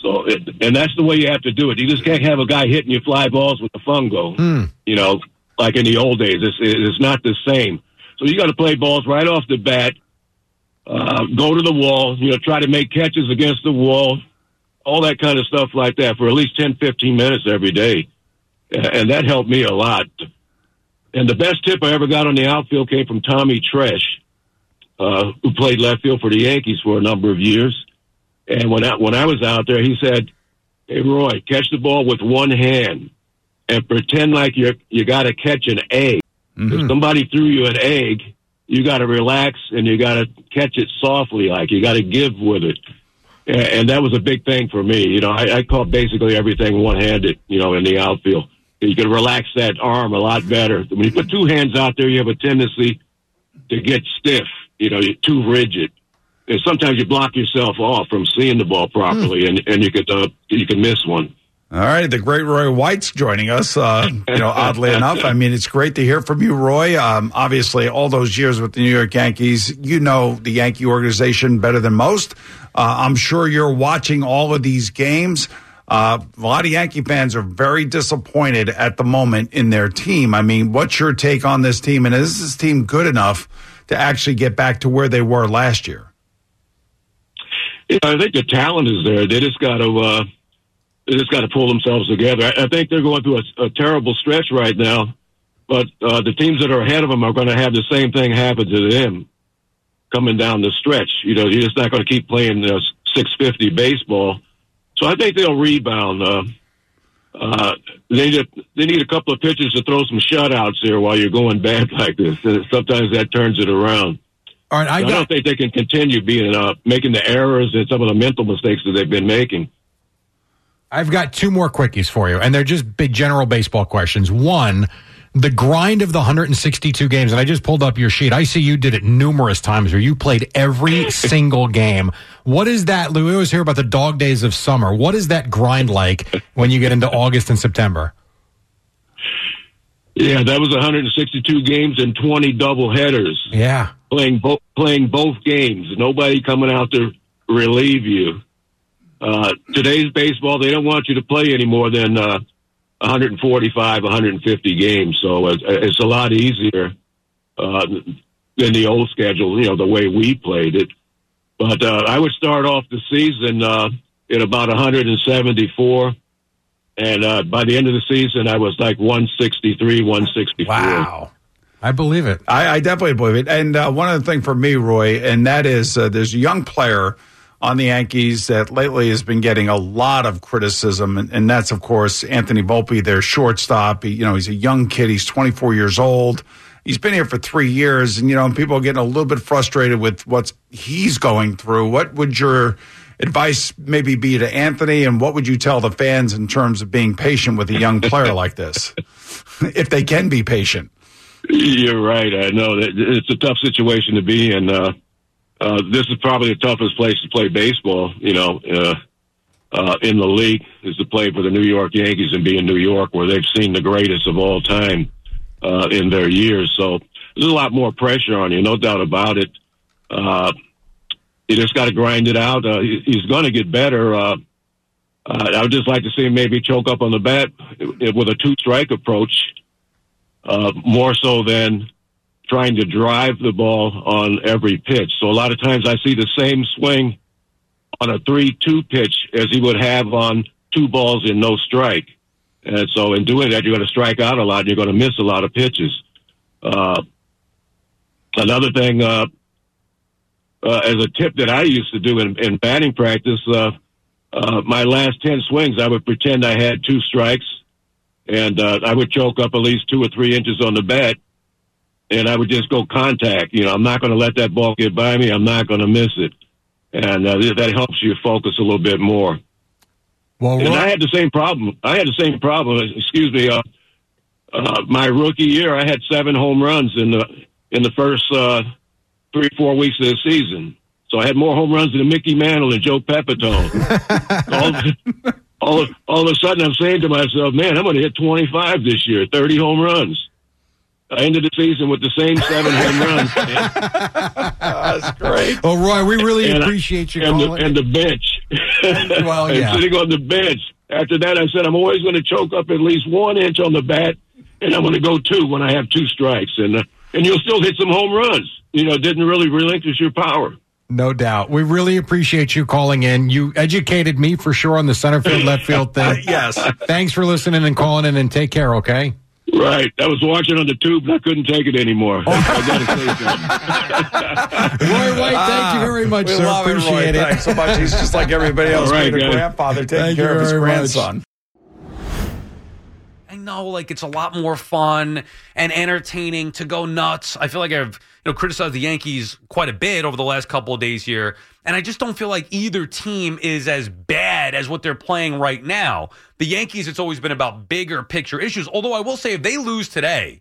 So, and that's the way you have to do it. You just can't have a guy hitting you fly balls with a fungo, you know, like in the old days. It's not the same. So you got to play balls right off the bat, go to the wall, you know, try to make catches against the wall, all that kind of stuff like that for at least 10, 15 minutes every day. And that helped me a lot. And the best tip I ever got on the outfield came from Tommy Tresh, who played left field for the Yankees for a number of years. And when I was out there, he said, "Hey, Roy, catch the ball with one hand and pretend like you got to catch an egg. If somebody threw you an egg, you got to relax and you got to catch it softly, like you got to give with it." And that was a big thing for me. You know, I caught basically everything one-handed, you know, in the outfield. You can relax that arm a lot better. When you put two hands out there, you have a tendency to get stiff. You know, you're too rigid. And sometimes you block yourself off from seeing the ball properly, and you can miss one. All right, the great Roy White's joining us. Oddly enough, I mean, it's great to hear from you, Roy. Obviously, all those years with the New York Yankees, you know the Yankee organization better than most. I'm sure you're watching all of these games. A lot of Yankee fans are very disappointed at the moment in their team. I mean, what's your take on this team? And is this team good enough to actually get back to where they were last year? Yeah, I think the talent is there. They just got to pull themselves together. I think they're going through a terrible stretch right now, but the teams that are ahead of them are going to have the same thing happen to them coming down the stretch. You know, you're just not going to keep playing 650 baseball. So I think they'll rebound. They need a couple of pitchers to throw some shutouts here while you're going bad like this. Sometimes that turns it around. All right, I don't think they can continue making the errors and some of the mental mistakes that they've been making. I've got two more quickies for you, and they're just big general baseball questions. One, the grind of the 162 games, and I just pulled up your sheet. I see you did it numerous times where you played every single game. What is that, Lou? We always hear about the dog days of summer. What is that grind like when you get into August and September? Yeah, that was 162 games and 20 doubleheaders. Yeah. Playing both games. Nobody coming out to relieve you. Today's baseball, they don't want you to play any more than 145, 150 games. So it's a lot easier than the old schedule, you know, the way we played it. But I would start off the season at about 174. And by the end of the season, I was like 163, 164. Wow. I believe it. I definitely believe it. And one other thing for me, Roy, and that is there's a young player on the Yankees that lately has been getting a lot of criticism, and that's, of course, Anthony Volpe, their shortstop. He's a young kid. He's 24 years old. He's been here for 3 years, and people are getting a little bit frustrated with what he's going through. What would your advice maybe be to Anthony, and what would you tell the fans in terms of being patient with a young player like this, if they can be patient? You're right. I know that it's a tough situation to be in. This is probably the toughest place to play baseball, in the league, is to play for the New York Yankees and be in New York, where they've seen the greatest of all time in their years. So there's a lot more pressure on you, no doubt about it. You just got to grind it out. He's going to get better. I would just like to see him maybe choke up on the bat with a two-strike approach, more so than trying to drive the ball on every pitch. So a lot of times I see the same swing on a 3-2 pitch as he would have on 2 balls and no strike. And so in doing that, you're going to strike out a lot and you're going to miss a lot of pitches. Another thing, as a tip that I used to do in batting practice, my last 10 swings, I would pretend I had 2 strikes, and I would choke up at least 2 or 3 inches on the bat, and I would just go contact. I'm not going to let that ball get by me. I'm not going to miss it. And that helps you focus a little bit more. Well, and I had the same problem. Excuse me. My rookie year, I had 7 home runs in the first 3-4 weeks of the season. So I had more home runs than Mickey Mantle and Joe Pepitone. all of a sudden, I'm saying to myself, man, I'm going to hit 25 this year, 30 home runs. I ended the season with the same 7 home runs. That's great. Well, Roy, we really appreciate you calling. And the bench. Well, and yeah. sitting on the bench. After that, I said, I'm always going to choke up at least 1 inch on the bat, and I'm going to go 2 when I have 2 strikes. And you'll still hit some home runs. Didn't really relinquish your power. No doubt. We really appreciate you calling in. You educated me for sure on the center field, left field thing. Yes. Thanks for listening and calling in, and take care, okay? Right. I was watching on the tube, and I couldn't take it anymore. I got to say something. Roy White, thank you very much, We sir. love it, Roy. Appreciate it. Thanks so much. He's just like everybody else, All right, being a guys. grandfather taking Thank care you of his very much. grandson. I know, like, it's a lot more fun and entertaining to go nuts. I feel like I've criticized the Yankees quite a bit over the last couple of days here, and I just don't feel like either team is as bad as what they're playing right now. The Yankees, it's always been about bigger picture issues, although I will say if they lose today,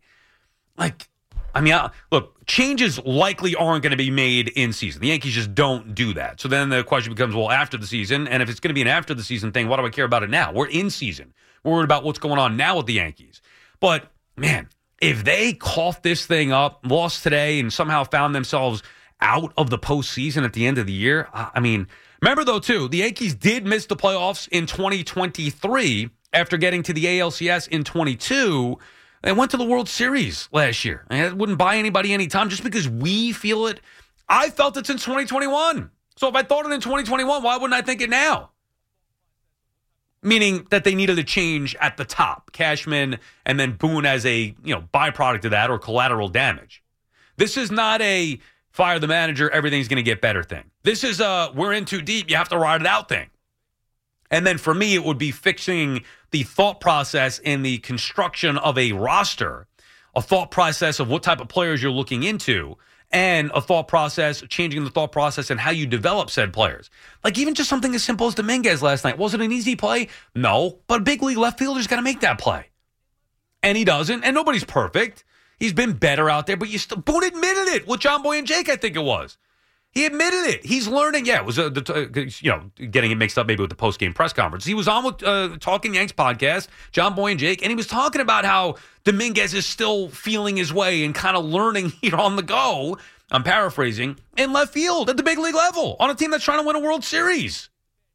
look, changes likely aren't going to be made in season. The Yankees just don't do that. So then the question becomes, well, after the season, and if it's going to be an after the season thing, why do I care about it now? We're in season. We're worried about what's going on now with the Yankees. But, man, if they coughed this thing up, lost today, and somehow found themselves out of the postseason at the end of the year, remember, though, too, the Yankees did miss the playoffs in 2023 after getting to the ALCS in 22. They went to the World Series last year. And it wouldn't buy anybody any time just because we feel it. I felt it since 2021. So if I thought it in 2021, why wouldn't I think it now? Meaning that they needed a change at the top. Cashman and then Boone as a byproduct of that or collateral damage. This is not a fire the manager, everything's going to get better thing. This is a we're in too deep, you have to ride it out thing. And then for me, it would be fixing the thought process in the construction of a roster, a thought process of what type of players you're looking into, and a thought process, changing the thought process and how you develop said players. Like even just something as simple as Dominguez last night. Was it an easy play? No, but a big league left fielder's got to make that play. And he doesn't, and nobody's perfect. He's been better out there, but Boone admitted it with John Boy and Jake, I think it was. He admitted it. He's learning. Yeah, it was getting it mixed up maybe with the post-game press conference. He was on with Talking Yanks podcast, John Boy and Jake, and he was talking about how Dominguez is still feeling his way and kind of learning here on the go. I'm paraphrasing, in left field at the big league level on a team that's trying to win a World Series.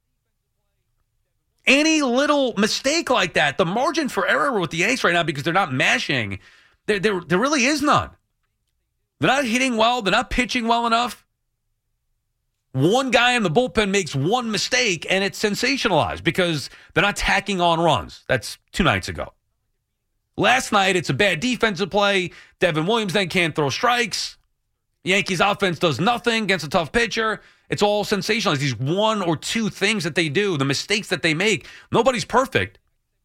Any little mistake like that, the margin for error with the Yanks right now because they're not mashing, there really is none. They're not hitting well. They're not pitching well enough. One guy in the bullpen makes one mistake, and it's sensationalized because they're not tacking on runs. That's 2 nights ago. Last night, it's a bad defensive play. Devin Williams then can't throw strikes. Yankees offense does nothing against a tough pitcher. It's all sensationalized. These 1 or 2 things that they do, the mistakes that they make, nobody's perfect.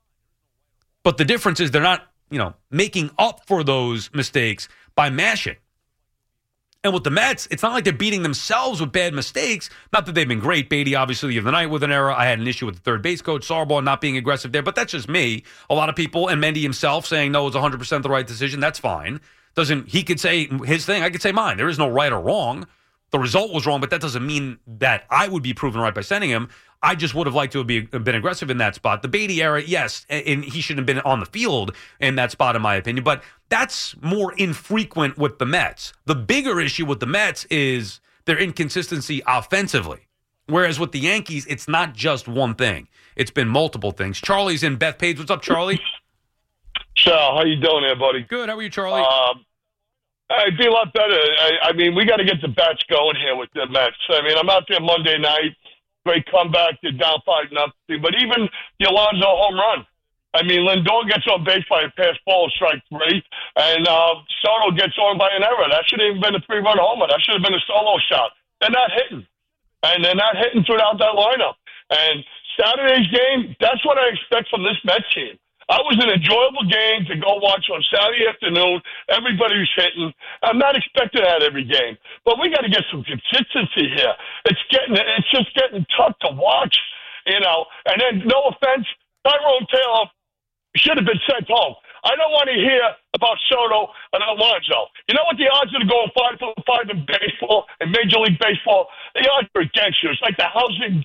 But the difference is they're not, making up for those mistakes by mashing. And with the Mets, it's not like they're beating themselves with bad mistakes. Not that they've been great. Beatty, obviously, the other night with an error. I had an issue with the third base coach, Sarbaugh, not being aggressive there. But that's just me. A lot of people, and Mendy himself, saying, no, it's 100% the right decision. That's fine. He could say his thing. I could say mine. There is no right or wrong. The result was wrong, but that doesn't mean that I would be proven right by sending him. I just would have liked to have been aggressive in that spot. The Beatty error, yes, and he shouldn't have been on the field in that spot, in my opinion. But that's more infrequent with the Mets. The bigger issue with the Mets is their inconsistency offensively. Whereas with the Yankees, it's not just one thing. It's been multiple things. Charlie's in Bethpage. What's up, Charlie? Sal, how you doing there, buddy? Good. How are you, Charlie? I'd be a lot better. We got to get the bats going here with the Mets. I'm out there Monday night. Great comeback. They're down 5-0. But even the Alonso home run. Lindor gets on base by a pass ball, strike 3. And Soto gets on by an error. That should have even been a 3-run homer. That should have been a solo shot. They're not hitting. And they're not hitting throughout that lineup. And Saturday's game, that's what I expect from this Mets team. It was an enjoyable game to go watch on Saturday afternoon. Everybody's hitting. I'm not expecting that every game, but we got to get some consistency here. It's just getting tough to watch, And then, no offense, Tyrone Taylor should have been sent home. I don't want to hear about Soto and Alonso. You know what the odds are to go 5-5 in baseball, in Major League Baseball? The odds are against you. It's like the housing.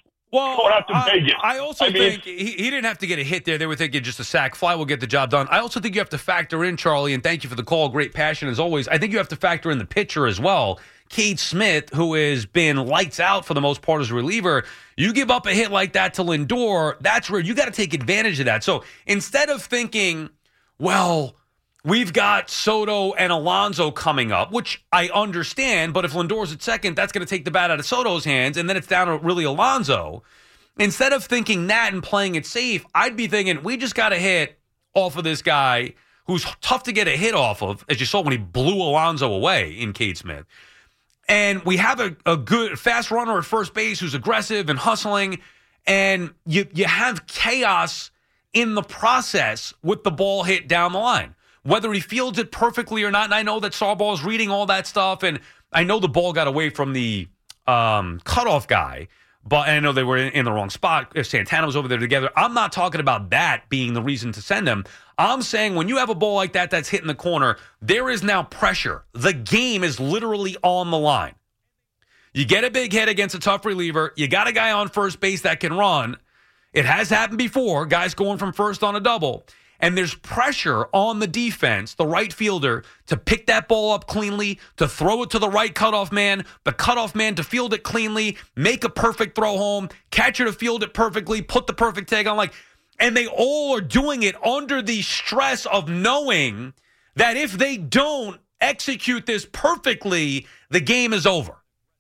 I also think he didn't have to get a hit there. They were thinking just a sac fly will get the job done. I also think you have to factor in, Charlie, and thank you for the call. Great passion as always. I think you have to factor in the pitcher as well. Cade Smith, who has been lights out for the most part as a reliever, you give up a hit like that to Lindor, that's where you got to take advantage of that. So instead of thinking, well, we've got Soto and Alonso coming up, which I understand, but if Lindor's at second, that's going to take the bat out of Soto's hands, and then it's down to really Alonso. Instead of thinking that and playing it safe, I'd be thinking, we just got a hit off of this guy who's tough to get a hit off of, as you saw when he blew Alonso away in Cade Smith. And we have a good fast runner at first base who's aggressive and hustling, and you have chaos in the process with the ball hit down the line. Whether he fields it perfectly or not, and I know that Sarbaugh is reading all that stuff, and I know the ball got away from the cutoff guy, but I know they were in the wrong spot. If Santana was over there together, I'm not talking about that being the reason to send him. I'm saying when you have a ball like that that's hitting the corner, there is now pressure. The game is literally on the line. You get a big hit against a tough reliever. You got a guy on first base that can run. It has happened before, guys going from first on a double. And there's pressure on the defense, the right fielder, to pick that ball up cleanly, to throw it to the right cutoff man, the cutoff man to field it cleanly, make a perfect throw home, catcher to field it perfectly, put the perfect tag on. And they all are doing it under the stress of knowing that if they don't execute this perfectly, the game is over.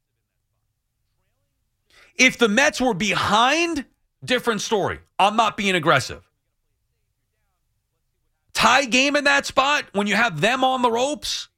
If the Mets were behind, different story. I'm not being aggressive. Tie game in that spot, when you have them on the ropes,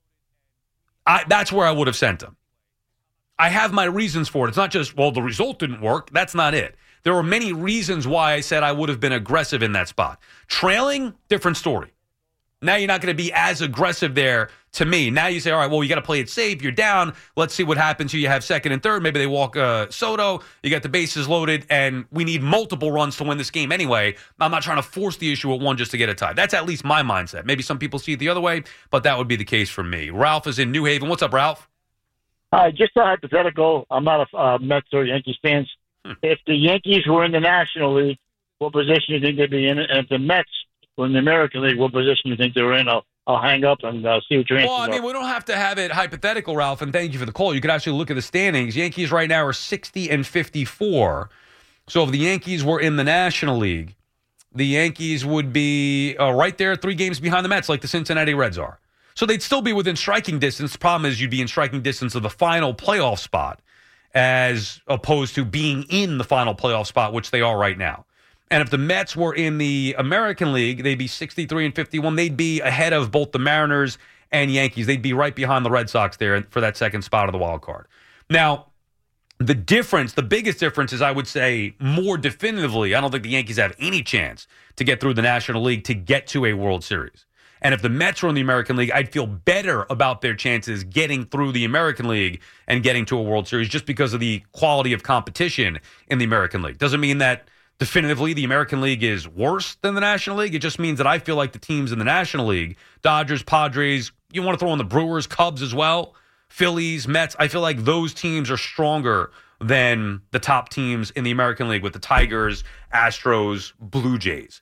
that's where I would have sent them. I have my reasons for it. It's not just, well, the result didn't work. That's not it. There were many reasons why I said I would have been aggressive in that spot. Trailing, different story. Now you're not going to be as aggressive there to me. Now you say, all right, well, you got to play it safe. You're down. Let's see what happens here. You have second and third. Maybe they walk Soto. You got the bases loaded, and we need multiple runs to win this game anyway. I'm not trying to force the issue at one just to get a tie. That's at least my mindset. Maybe some people see it the other way, but that would be the case for me. Ralph is in New Haven. What's up, Ralph? Hi, just a hypothetical. I'm not a Mets or Yankees fan. If the Yankees were in the National League, what position do you think they'd be in? And if the Mets were in the American League, what position do you think they were in? I'll hang up and see what your answers are. Well, I mean, we don't have to have it hypothetical, Ralph, and thank you for the call. You could actually look at the standings. Yankees right now are 60 and 54. So if the Yankees were in the National League, the Yankees would be right there 3 games behind the Mets like the Cincinnati Reds are. So they'd still be within striking distance. The problem is you'd be in striking distance of the final playoff spot as opposed to being in the final playoff spot, which they are right now. And if the Mets were in the American League, they'd be 63 and 51. They'd be ahead of both the Mariners and Yankees. They'd be right behind the Red Sox there for that second spot of the wild card. Now, the biggest difference is, I would say, more definitively, I don't think the Yankees have any chance to get through the National League to get to a World Series. And if the Mets were in the American League, I'd feel better about their chances getting through the American League and getting to a World Series just because of the quality of competition in the American League. Doesn't mean that definitively the American League is worse than the National League. It just means that I feel like the teams in the National League, Dodgers, Padres, you want to throw in the Brewers, Cubs as well, Phillies, Mets, I feel like those teams are stronger than the top teams in the American League with the Tigers, Astros, Blue Jays.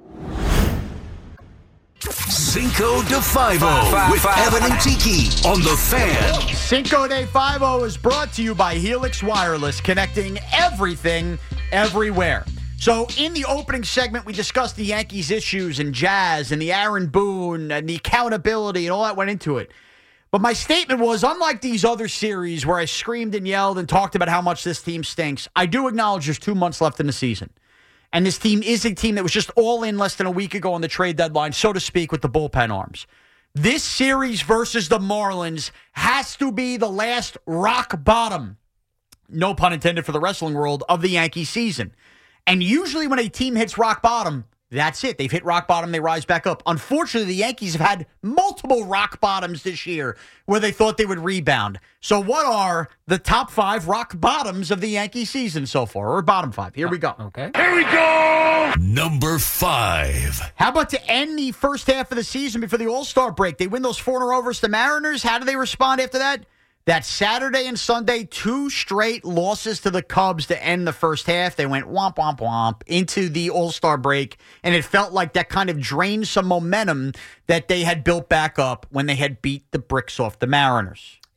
Cinco de Five-O with Evan and Tiki on The Fan. Cinco de Five-O is brought to you by Helix Wireless, connecting everything, everywhere. So in the opening segment, we discussed the Yankees' issues and Jazz and the Aaron Boone and the accountability and all that went into it. But my statement was, unlike these other series where I screamed and yelled and talked about how much this team stinks, I do acknowledge there's 2 months left in the season. And this team is a team that was just all in less than a week ago on the trade deadline, so to speak, with the bullpen arms. This series versus the Marlins has to be the last rock bottom, no pun intended for the wrestling world, of the Yankee season. And usually when a team hits rock bottom, that's it. They've hit rock bottom, they rise back up. Unfortunately, the Yankees have had multiple rock bottoms this year where they thought they would rebound. So what are the top 5 rock bottoms of the Yankee season so far? Or bottom 5? Here we go. Okay. Here we go! Number 5. How about to end the first half of the season before the All-Star break? They win those 4 in a row versus the Mariners. How do they respond after that? That Saturday and Sunday, 2 straight losses to the Cubs to end the first half. They went womp, womp, womp into the All-Star break, and it felt like that kind of drained some momentum that they had built back up when they had beat the bricks off the Mariners.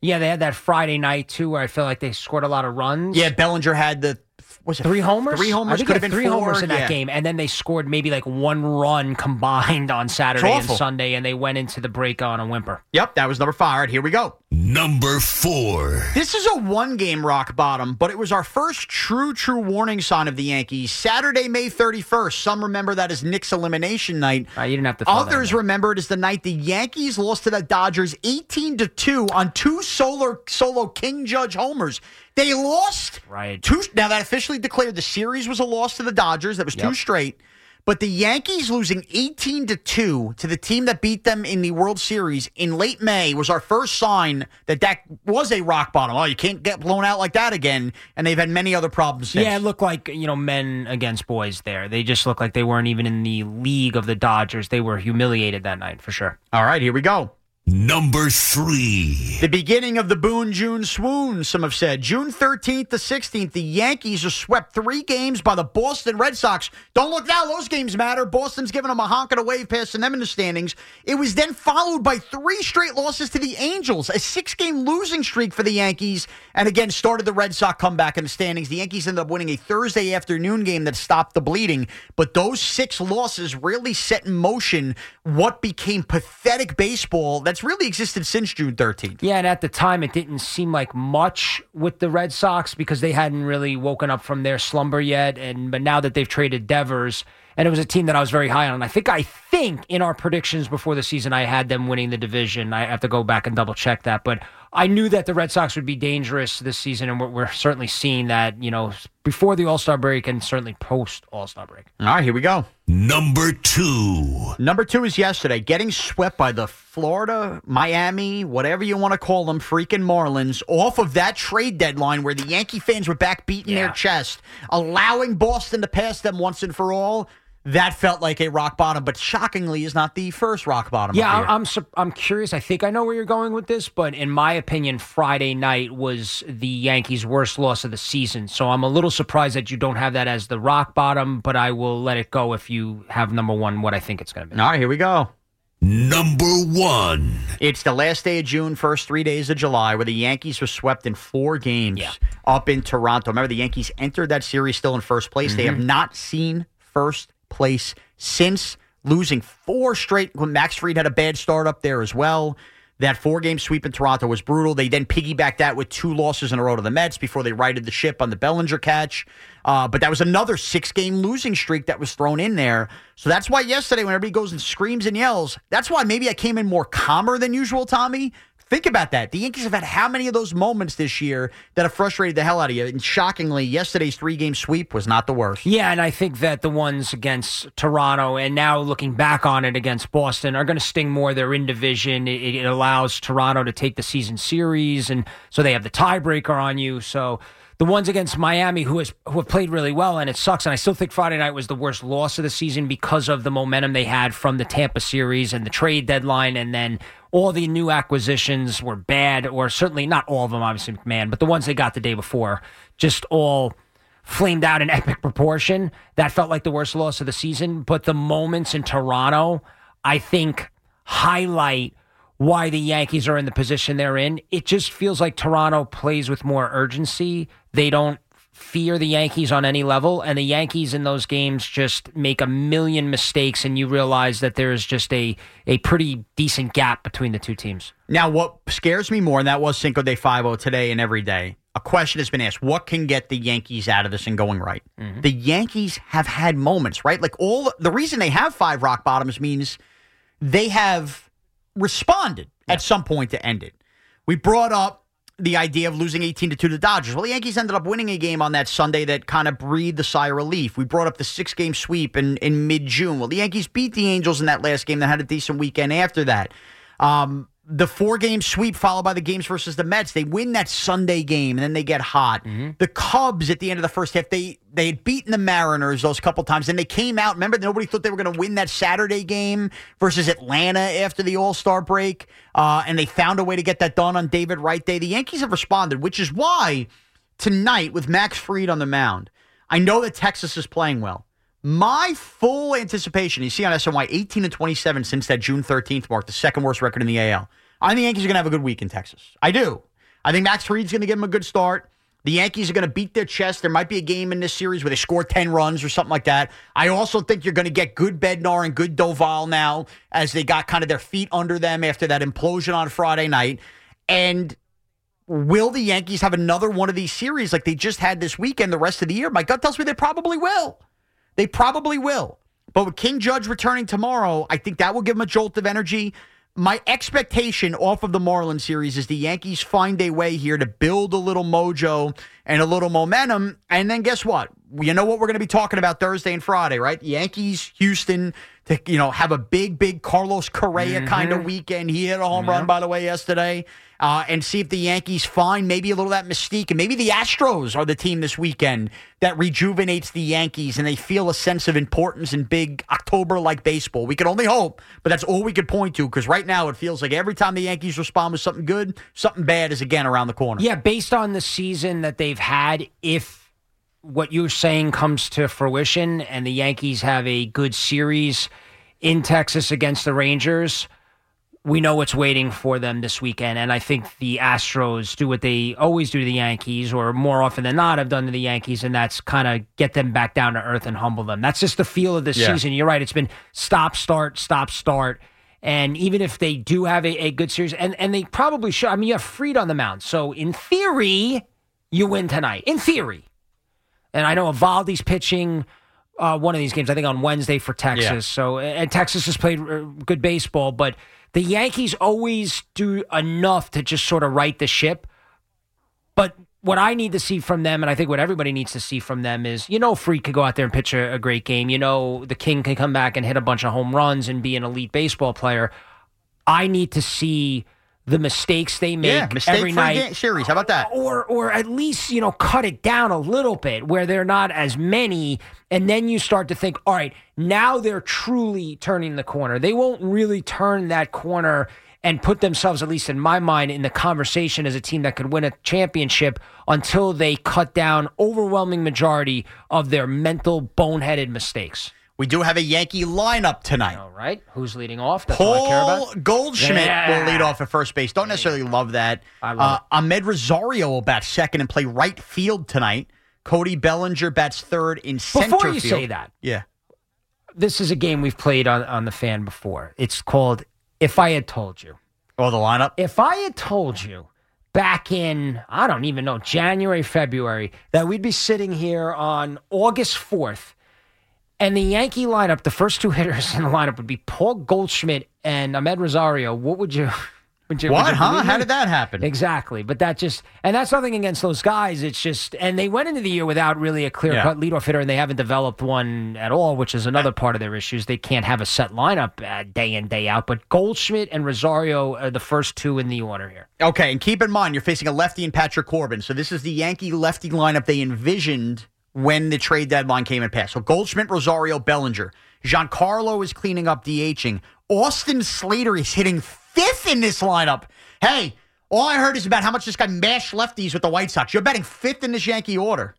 Yeah, they had that Friday night, too, where I feel like they scored a lot of runs. Yeah, Bellinger had the... Was it 3 homers? 3 homers. I think Could they have had been 3 4, homers in that game, and then they scored maybe like 1 run combined on Saturday and Sunday, and they went into the break on a whimper. Yep, that was number 5. All right, here we go. Number 4. This is a 1-game rock bottom, but it was our first true warning sign of the Yankees. Saturday, May 31st. Some remember that as Knicks elimination night. You didn't have to throw Others remember it as the night the Yankees lost to the Dodgers 18-2 on 2 solo King Judge homers. They lost. Right. 2. Now, that officially declared the series was a loss to the Dodgers. That was 2 straight. But the Yankees losing 18-2 to the team that beat them in the World Series in late May was our first sign that was a rock bottom. Oh, you can't get blown out like that again. And they've had many other problems since. Yeah, it looked like, men against boys there. They just looked like they weren't even in the league of the Dodgers. They were humiliated that night, for sure. All right, here we go. Number 3. The beginning of the Boone June swoon, some have said. June 13th to 16th, the Yankees are swept 3 games by the Boston Red Sox. Don't look now, those games matter. Boston's giving them a honk and a wave, passing them in the standings. It was then followed by 3 straight losses to the Angels, a 6-game losing streak for the Yankees, and again started the Red Sox comeback in the standings. The Yankees ended up winning a Thursday afternoon game that stopped the bleeding, but those 6 losses really set in motion what became pathetic baseball that's really existed since June 13th. Yeah, and at the time, it didn't seem like much with the Red Sox because they hadn't really woken up from their slumber yet. But now that they've traded Devers, and it was a team that I was very high on. I think in our predictions before the season, I had them winning the division. I have to go back and double check that. But I knew that the Red Sox would be dangerous this season, and we're certainly seeing that, before the All-Star break and certainly post-All-Star break. All right, here we go. Number 2. Number 2 is yesterday, getting swept by the Florida, Miami, whatever you want to call them, freaking Marlins, off of that trade deadline where the Yankee fans were back beating their chest, allowing Boston to pass them once and for all. That felt like a rock bottom, but shockingly is not the first rock bottom. Yeah, I'm curious. I think I know where you're going with this, but in my opinion, Friday night was the Yankees' worst loss of the season. So I'm a little surprised that you don't have that as the rock bottom, but I will let it go if you have number 1, what I think it's going to be. All right, here we go. Number 1. It's the last day of June, first 3 days of July, where the Yankees were swept in 4 games up in Toronto. Remember, the Yankees entered that series still in first place. They have not seen first place since, losing 4 straight. Max Fried had a bad start up there as well. That 4-game sweep in Toronto was brutal. They then piggybacked that with 2 losses in a row to the Mets before they righted the ship on the Bellinger catch. But that was another 6-game losing streak that was thrown in there. So that's why yesterday, when everybody goes and screams and yells, that's why maybe I came in more calmer than usual, Tommy. Think about that. The Yankees have had how many of those moments this year that have frustrated the hell out of you? And shockingly, yesterday's 3-game sweep was not the worst. Yeah, and I think that the ones against Toronto and now looking back on it against Boston are going to sting more. They're in division. It allows Toronto to take the season series, and so they have the tiebreaker on you. So the ones against Miami who have played really well, and it sucks. And I still think Friday night was the worst loss of the season because of the momentum they had from the Tampa series and the trade deadline, and then all the new acquisitions were bad, or certainly not all of them, obviously McMahon, but the ones they got the day before just all flamed out in epic proportion. That felt like the worst loss of the season. But the moments in Toronto, I think, highlight why the Yankees are in the position they're in. It just feels like Toronto plays with more urgency. They don't fear the Yankees on any level, and the Yankees in those games just make a million mistakes, and you realize that there's just a pretty decent gap between the two teams. Now, what scares me more, and that was Cinco de Five today and every day, a question has been asked, what can get the Yankees out of this and going right? Mm-hmm. The Yankees have had moments, right? Like the reason they have 5 rock bottoms means they have responded at some point to end it. We brought up the idea of losing 18-2 to the Dodgers. Well, the Yankees ended up winning a game on that Sunday that kind of breathed the sigh of relief. We brought up the 6-game sweep in mid-June. Well, the Yankees beat the Angels in that last game that had a decent weekend after that. The 4-game sweep followed by the games versus the Mets. They win that Sunday game, and then they get hot. Mm-hmm. The Cubs at the end of the first half, they had beaten the Mariners those couple times, and they came out. Remember, nobody thought they were going to win that Saturday game versus Atlanta after the All-Star break, and they found a way to get that done on David Wright Day. The Yankees have responded, which is why tonight with Max Fried on the mound, I know that Texas is playing well. My full anticipation, you see on SNY, 18-27 since that June 13th mark, the second worst record in the AL. I think the Yankees are going to have a good week in Texas. I do. I think Max Fried's going to give him a good start. The Yankees are going to beat their chest. There might be a game in this series where they score 10 runs or something like that. I also think you're going to get good Bednar and good Doval now as they got kind of their feet under them after that implosion on Friday night. And will the Yankees have another one of these series like they just had this weekend the rest of the year? My gut tells me they probably will. They probably will. But with King Judge returning tomorrow, I think that will give them a jolt of energy. My expectation off of the Marlins series is the Yankees find a way here to build a little mojo and a little momentum. And then guess what? You know what we're going to be talking about Thursday and Friday, right? Yankees, Houston, to have a big Carlos Correa kind of weekend. He hit a home run, by the way, yesterday. And see if the Yankees find maybe a little of that mystique. And maybe the Astros are the team this weekend that rejuvenates the Yankees and they feel a sense of importance in big October-like baseball. We can only hope, but that's all we could point to because right now it feels like every time the Yankees respond with something good, something bad is again around the corner. Yeah, based on the season that they've had, if what you're saying comes to fruition and the Yankees have a good series in Texas against the Rangers, we know what's waiting for them this weekend, and I think the Astros do what they always do to the Yankees, or more often than not have done to the Yankees, and that's kind of get them back down to earth and humble them. That's just the feel of this season. You're right. It's been stop, start. And even if they do have a good series, and they probably should, I mean, you have Fried on the mound. So in theory, you win tonight. In theory. And I know Evaldi's pitching one of these games, I think on Wednesday for Texas. Yeah. So, and Texas has played good baseball, but the Yankees always do enough to just sort of right the ship. But what I need to see from them, and I think what everybody needs to see from them is, Fried could go out there and pitch a great game. The King can come back and hit a bunch of home runs and be an elite baseball player. I need to see the mistakes they make every night. Series. How about that? Or at least, cut it down a little bit where they're not as many. And then you start to think, all right, now they're truly turning the corner. They won't really turn that corner and put themselves, at least in my mind, in the conversation as a team that could win a championship until they cut down overwhelming majority of their mental boneheaded mistakes. We do have a Yankee lineup tonight. All right. Who's leading off? That's all I care about. Paul Goldschmidt will lead off at first base. Don't necessarily love that. I love it. Ahmed Rosario will bat second and play right field tonight. Cody Bellinger bats third in center field. Before you say that, this is a game we've played on the Fan before. It's called If I Had Told You. Oh, the lineup? If I had told you back in, I don't even know, January, February, that we'd be sitting here on August 4th, and the Yankee lineup, the first two hitters in the lineup would be Paul Goldschmidt and Ahmed Rosario, what would you... How did that happen? Exactly. But that's nothing against those guys. It's just, and they went into the year without really a clear-cut leadoff hitter, and they haven't developed one at all, which is another part of their issues. They can't have a set lineup day in, day out. But Goldschmidt and Rosario are the first two in the order here. Okay, and keep in mind, you're facing a lefty and Patrick Corbin. So this is the Yankee lefty lineup they envisioned when the trade deadline came and passed. So Goldschmidt, Rosario, Bellinger. Giancarlo is cleaning up DHing. Austin Slater is hitting fifth in this lineup. Hey, all I heard is about how much this guy mashed lefties with the White Sox. You're betting fifth in this Yankee order.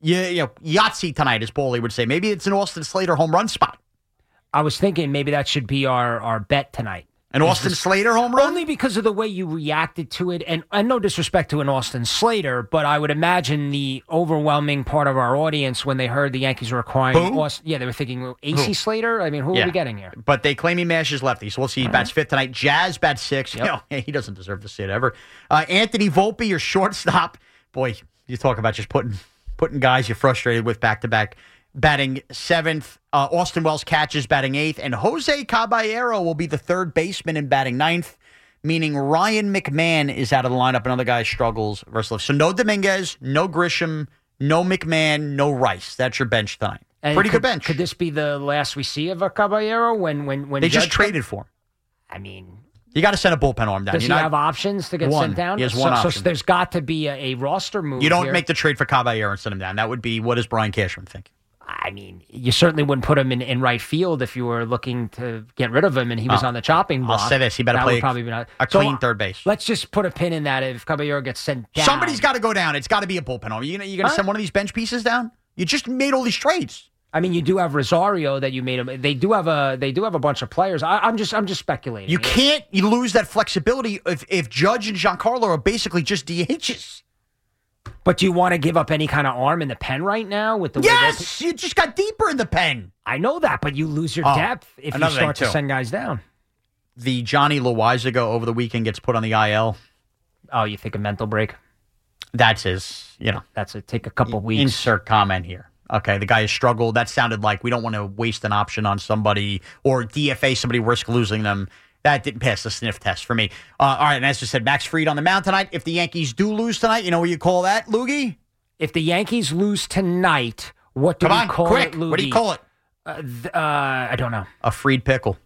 Yahtzee tonight, as Paulie would say. Maybe it's an Austin Slater home run spot. I was thinking maybe that should be our bet tonight. An Austin Slater home run? Only because of the way you reacted to it. And no disrespect to an Austin Slater, but I would imagine the overwhelming part of our audience when they heard the Yankees were acquiring Austin. Yeah, they were thinking AC Slater. I mean, who are we getting here? But they claim he mashes lefty, so we'll see. He bats fifth tonight. Jazz bats sixth. Yep. He doesn't deserve to sit ever. Anthony Volpe, your shortstop. Boy, you talk about just putting guys you're frustrated with back-to-back. Batting seventh, Austin Wells catches batting eighth, and Jose Caballero will be the third baseman in batting ninth, meaning Ryan McMahon is out of the lineup. Another guy struggles versus. So no Dominguez, no Grisham, no McMahon, no Rice. That's your bench tonight. And pretty good bench. Could this be the last we see of a Caballero when they just traded for him? I mean, you got to send a bullpen arm down. Does he have options to get sent down? He has one option. So there's got to be a roster move. You don't make the trade for Caballero and send him down. That would be, what does Brian Cashman think? I mean, you certainly wouldn't put him in right field if you were looking to get rid of him and he was on the chopping block. I'll say this. He better play a clean third base. Let's just put a pin in that if Caballero gets sent down. Somebody's got to go down. It's got to be a bullpen arm. You're going to send one of these bench pieces down? You just made all these trades. I mean, you do have Rosario that you made him. They do have a bunch of players. I'm just speculating. You lose that flexibility if Judge and Giancarlo are basically just DHs. But do you want to give up any kind of arm in the pen right now with the Yes, you just got deeper in the pen. I know that, but you lose your depth if you start to send guys down. The Johnny Loizaga over the weekend gets put on the IL. Oh, you think a mental break? That's his, take a couple weeks. Insert comment here. Okay, the guy has struggled. That sounded like we don't want to waste an option on somebody or DFA somebody, risk losing them. That didn't pass the sniff test for me. All right, and as you said, Max Fried on the mound tonight. If the Yankees do lose tonight, you know what you call that, Loogie? If the Yankees lose tonight, what do we call it, Loogie? What do you call it? I don't know. A Fried pickle.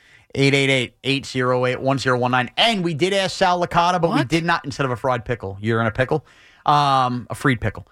888-808-1019. And we did ask Sal Licata, but we did not, instead of a fried pickle. You're in a pickle? A Fried pickle.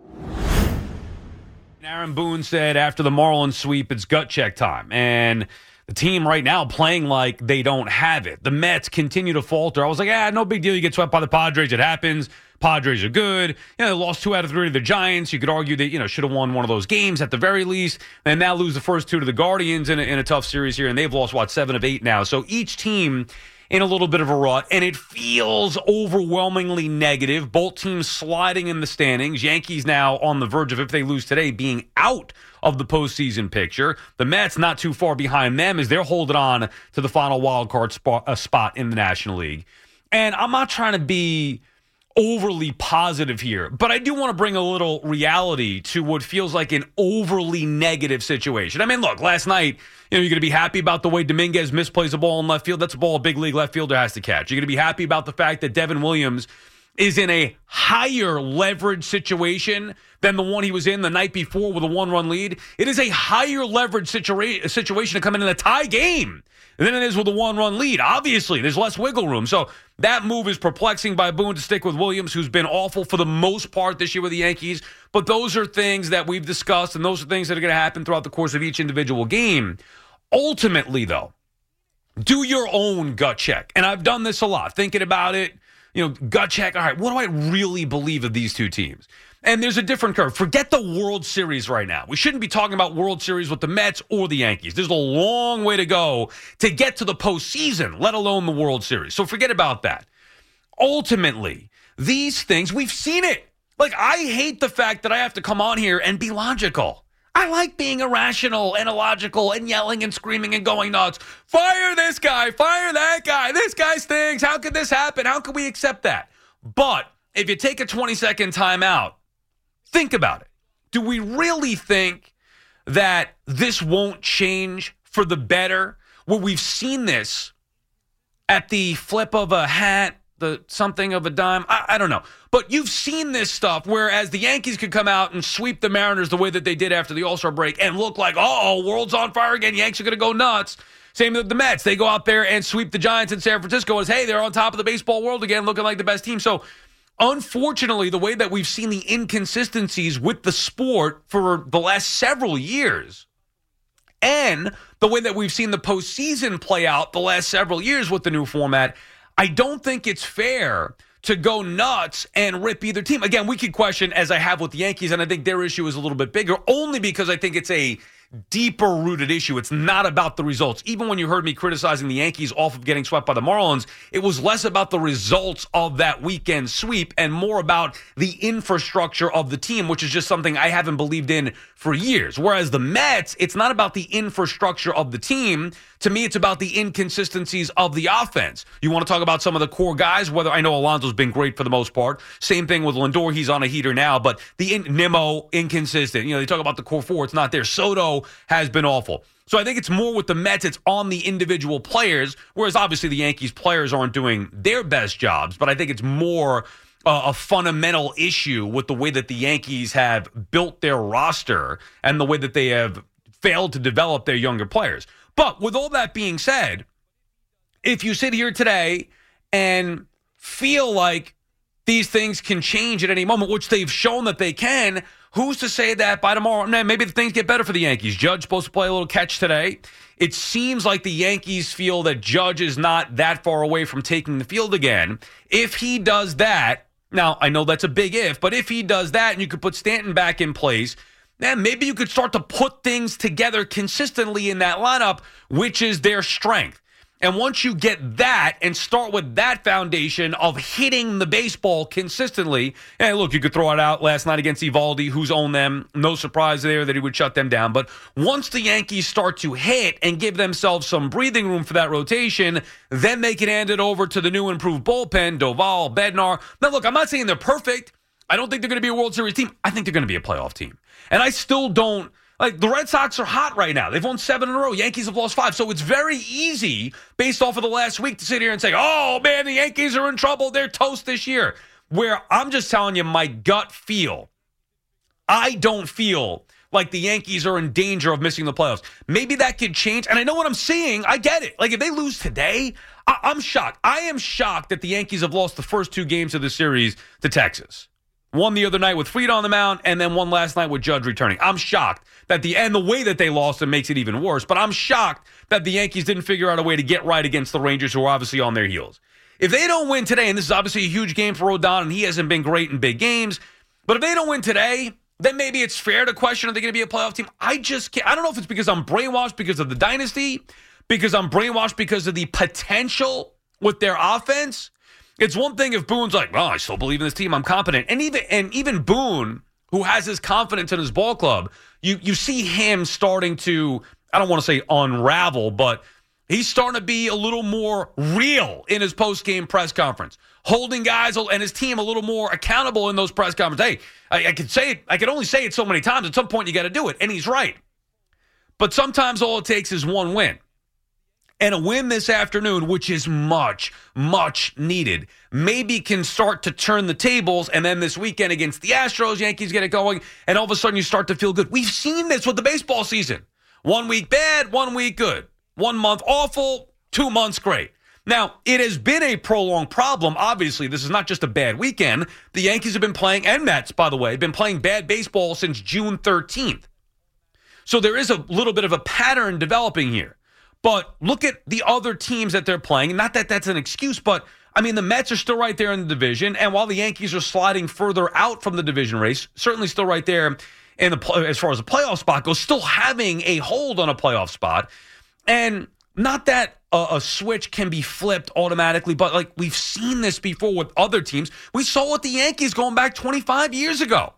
Aaron Boone said after the Marlins sweep, it's gut check time. And the team right now playing like they don't have it. The Mets continue to falter. I was like, no big deal. You get swept by the Padres. It happens. Padres are good. They lost 2 out of 3 to the Giants. You could argue that, should have won one of those games at the very least. And now lose the first 2 to the Guardians in a tough series here. And they've lost, 7 of 8 now. So each team in a little bit of a rut, and it feels overwhelmingly negative. Both teams sliding in the standings. Yankees now on the verge of, if they lose today, being out of the postseason picture. The Mets not too far behind them as they're holding on to the final wild card spot in the National League. And I'm not trying to be overly positive here, but I do want to bring a little reality to what feels like an overly negative situation. I mean, look, last night, you're going to be happy about the way Dominguez misplays a ball in left field. That's a ball a big league left fielder has to catch. You're going to be happy about the fact that Devin Williams is in a higher leverage situation than the one he was in the night before with a 1-run lead. It is a higher leverage situation to come in a tie game than it is with a 1-run lead. Obviously, there's less wiggle room. So that move is perplexing by Boone to stick with Williams, who's been awful for the most part this year with the Yankees. But those are things that we've discussed, and those are things that are going to happen throughout the course of each individual game. Ultimately, though, do your own gut check. And I've done this a lot, thinking about it. Gut check. All right, what do I really believe of these two teams? And there's a different curve. Forget the World Series right now. We shouldn't be talking about World Series with the Mets or the Yankees. There's a long way to go to get to the postseason, let alone the World Series. So forget about that. Ultimately, these things, we've seen it. Like, I hate the fact that I have to come on here and be logical. I like being irrational and illogical and yelling and screaming and going nuts. Fire this guy. Fire that guy. This guy stinks. How could this happen? How could we accept that? But if you take a 20-second timeout, think about it. Do we really think that this won't change for the better? Well, we've seen this at the flip of a hat, the something of a dime. I don't know. But you've seen this stuff, whereas the Yankees could come out and sweep the Mariners the way that they did after the All-Star break and look like, world's on fire again. Yanks are going to go nuts. Same with the Mets. They go out there and sweep the Giants in San Francisco as, hey, they're on top of the baseball world again, looking like the best team. So, unfortunately, the way that we've seen the inconsistencies with the sport for the last several years and the way that we've seen the postseason play out the last several years with the new format, I don't think it's fair to go nuts and rip either team. Again, we could question, as I have with the Yankees, and I think their issue is a little bit bigger, only because I think it's a deeper-rooted issue. It's not about the results. Even when you heard me criticizing the Yankees off of getting swept by the Marlins, it was less about the results of that weekend sweep and more about the infrastructure of the team, which is just something I haven't believed in for years. Whereas the Mets, it's not about the infrastructure of the team. To me, it's about the inconsistencies of the offense. You want to talk about some of the core guys, whether I know Alonso's been great for the most part. Same thing with Lindor. He's on a heater now, but Nimmo, inconsistent. They talk about the core four. It's not there. Soto has been awful. So I think it's more with the Mets. It's on the individual players, whereas obviously the Yankees players aren't doing their best jobs. But I think it's more a fundamental issue with the way that the Yankees have built their roster and the way that they have failed to develop their younger players. But with all that being said, if you sit here today and feel like these things can change at any moment, which they've shown that they can, who's to say that by tomorrow, maybe the things get better for the Yankees? Judge supposed to play a little catch today. It seems like the Yankees feel that Judge is not that far away from taking the field again. If he does that, now I know that's a big if, but if he does that and you could put Stanton back in place, then maybe you could start to put things together consistently in that lineup, which is their strength. And once you get that and start with that foundation of hitting the baseball consistently, and look, you could throw it out last night against Eovaldi, who's owned them. No surprise there that he would shut them down. But once the Yankees start to hit and give themselves some breathing room for that rotation, then they can hand it over to the new improved bullpen, Doval, Bednar. Now, look, I'm not saying they're perfect. I don't think they're going to be a World Series team. I think they're going to be a playoff team. And I still don't. Like, the Red Sox are hot right now. They've won 7 in a row. Yankees have lost 5. So it's very easy, based off of the last week, to sit here and say, oh, man, the Yankees are in trouble. They're toast this year. Where I'm just telling you my gut feel. I don't feel like the Yankees are in danger of missing the playoffs. Maybe that could change. And I know what I'm seeing. I get it. Like, if they lose today, I'm shocked. I am shocked that the Yankees have lost the first 2 games of the series to Texas. One the other night with Fried on the mound, and then one last night with Judge returning. I'm shocked that the way that they lost it makes it even worse. But I'm shocked that the Yankees didn't figure out a way to get right against the Rangers, who are obviously on their heels. If they don't win today, and this is obviously a huge game for Rodon, and he hasn't been great in big games, but if they don't win today, then maybe it's fair to question, are they going to be a playoff team? I just can't. I don't know if it's because I'm brainwashed because of the dynasty, because I'm brainwashed because of the potential with their offense. It's one thing if Boone's like, well, I still believe in this team, I'm confident. And even Boone, who has his confidence in his ball club, you see him starting to, I don't want to say unravel, but he's starting to be a little more real in his post-game press conference, holding guys and his team a little more accountable in those press conferences. Hey, I could only say it so many times. At some point, you got to do it. And he's right. But sometimes all it takes is one win. And a win this afternoon, which is much, much needed, maybe can start to turn the tables. And then this weekend against the Astros, Yankees get it going. And all of a sudden you start to feel good. We've seen this with the baseball season. 1 week bad, 1 week good. 1 month awful, 2 months great. Now, it has been a prolonged problem. Obviously, this is not just a bad weekend. The Yankees have been playing, and Mets, by the way, have been playing bad baseball since June 13th. So there is a little bit of a pattern developing here. But look at the other teams that they're playing. Not that that's an excuse, but, I mean, the Mets are still right there in the division. And while the Yankees are sliding further out from the division race, certainly still right there in as far as the playoff spot goes, still having a hold on a playoff spot. And not that a switch can be flipped automatically, but like we've seen this before with other teams. We saw with the Yankees going back 25 years ago,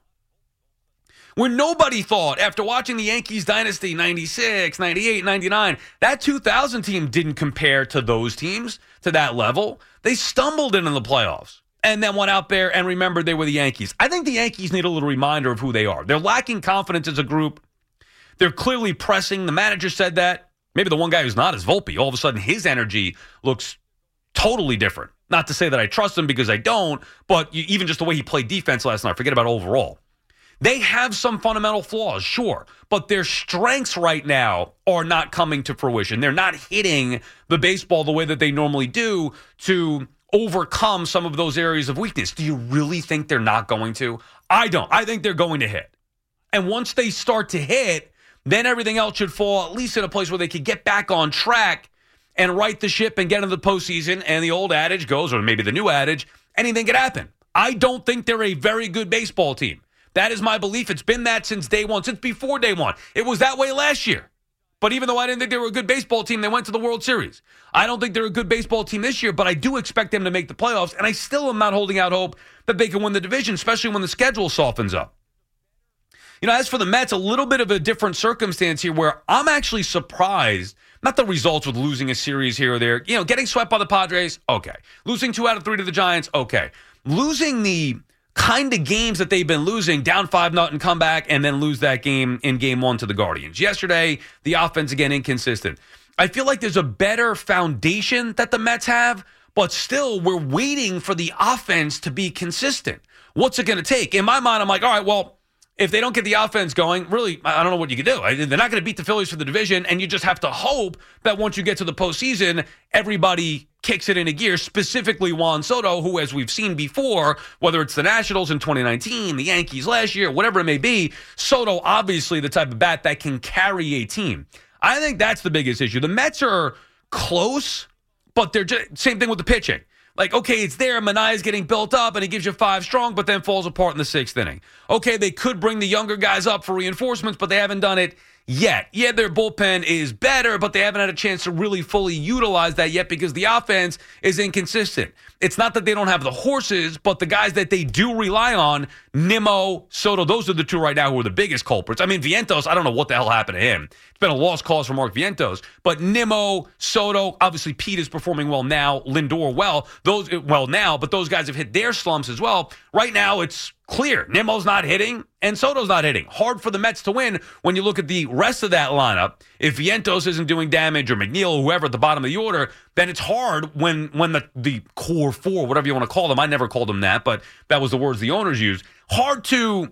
when nobody thought, after watching the Yankees dynasty, 96, 98, 99, that 2000 team didn't compare to those teams to that level. They stumbled into the playoffs and then went out there and remembered they were the Yankees. I think the Yankees need a little reminder of who they are. They're lacking confidence as a group. They're clearly pressing. The manager said that. Maybe the one guy who's not is Volpe. All of a sudden, his energy looks totally different. Not to say that I trust him because I don't, but even just the way he played defense last night, forget about overall. They have some fundamental flaws, sure, but their strengths right now are not coming to fruition. They're not hitting the baseball the way that they normally do to overcome some of those areas of weakness. Do you really think they're not going to? I don't. I think they're going to hit. And once they start to hit, then everything else should fall at least in a place where they could get back on track and right the ship and get into the postseason. And the old adage goes, or maybe the new adage, anything could happen. I don't think they're a very good baseball team. That is my belief. It's been that since day one, since before day one. It was that way last year. But even though I didn't think they were a good baseball team, they went to the World Series. I don't think they're a good baseball team this year, but I do expect them to make the playoffs, and I still am not holding out hope that they can win the division, especially when the schedule softens up. You know, as for the Mets, a little bit of a different circumstance here where I'm actually surprised, not the results with losing a series here or there. You know, getting swept by the Padres, okay. Losing 2 out of 3 to the Giants, okay. Losing the kind of games that they've been losing, down 5-0 comeback, and then lose that game in Game 1 to the Guardians. Yesterday, the offense, again, inconsistent. I feel like there's a better foundation that the Mets have, but still, we're waiting for the offense to be consistent. What's it going to take? In my mind, I'm like, all right, well, if they don't get the offense going, really, I don't know what you can do. They're not going to beat the Phillies for the division, and you just have to hope that once you get to the postseason, everybody kicks it into gear, specifically Juan Soto, who, as we've seen before, whether it's the Nationals in 2019, the Yankees last year, whatever it may be, Soto, obviously the type of bat that can carry a team. I think that's the biggest issue. The Mets are close, but they're just, same thing with the pitching. Like, okay, it's there. Manaea's getting built up, and he gives you 5 strong, but then falls apart in the 6th inning. Okay, they could bring the younger guys up for reinforcements, but they haven't done it yet. Yeah, their bullpen is better, but they haven't had a chance to really fully utilize that yet because the offense is inconsistent. It's not that they don't have the horses, but the guys that they do rely on, Nimmo, Soto, those are the 2 right now who are the biggest culprits. I mean, Vientos, I don't know what the hell happened to him. It's been a lost cause for Mark Vientos. But Nimmo, Soto, obviously Pete is performing well now, Lindor but those guys have hit their slumps as well. Right now, it's clear. Nimmo's not hitting, and Soto's not hitting. Hard for the Mets to win when you look at the rest of that lineup. If Vientos isn't doing damage, or McNeil, or whoever at the bottom of the order, then it's hard when the core 4, whatever you want to call them, I never called them that, but that was the words the owners used, hard to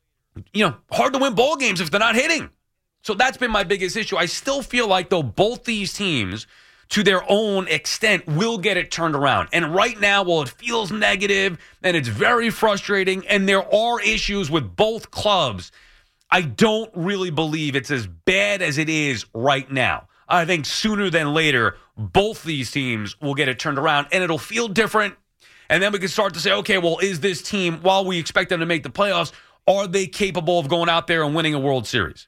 win ball games if they're not hitting. So that's been my biggest issue. I still feel like, though, both these teams, to their own extent, will get it turned around. And right now, while it feels negative and it's very frustrating and there are issues with both clubs, I don't really believe it's as bad as it is right now. I think sooner than later, both these teams will get it turned around and it'll feel different. And then we can start to say, okay, well, is this team, while we expect them to make the playoffs, are they capable of going out there and winning a World Series?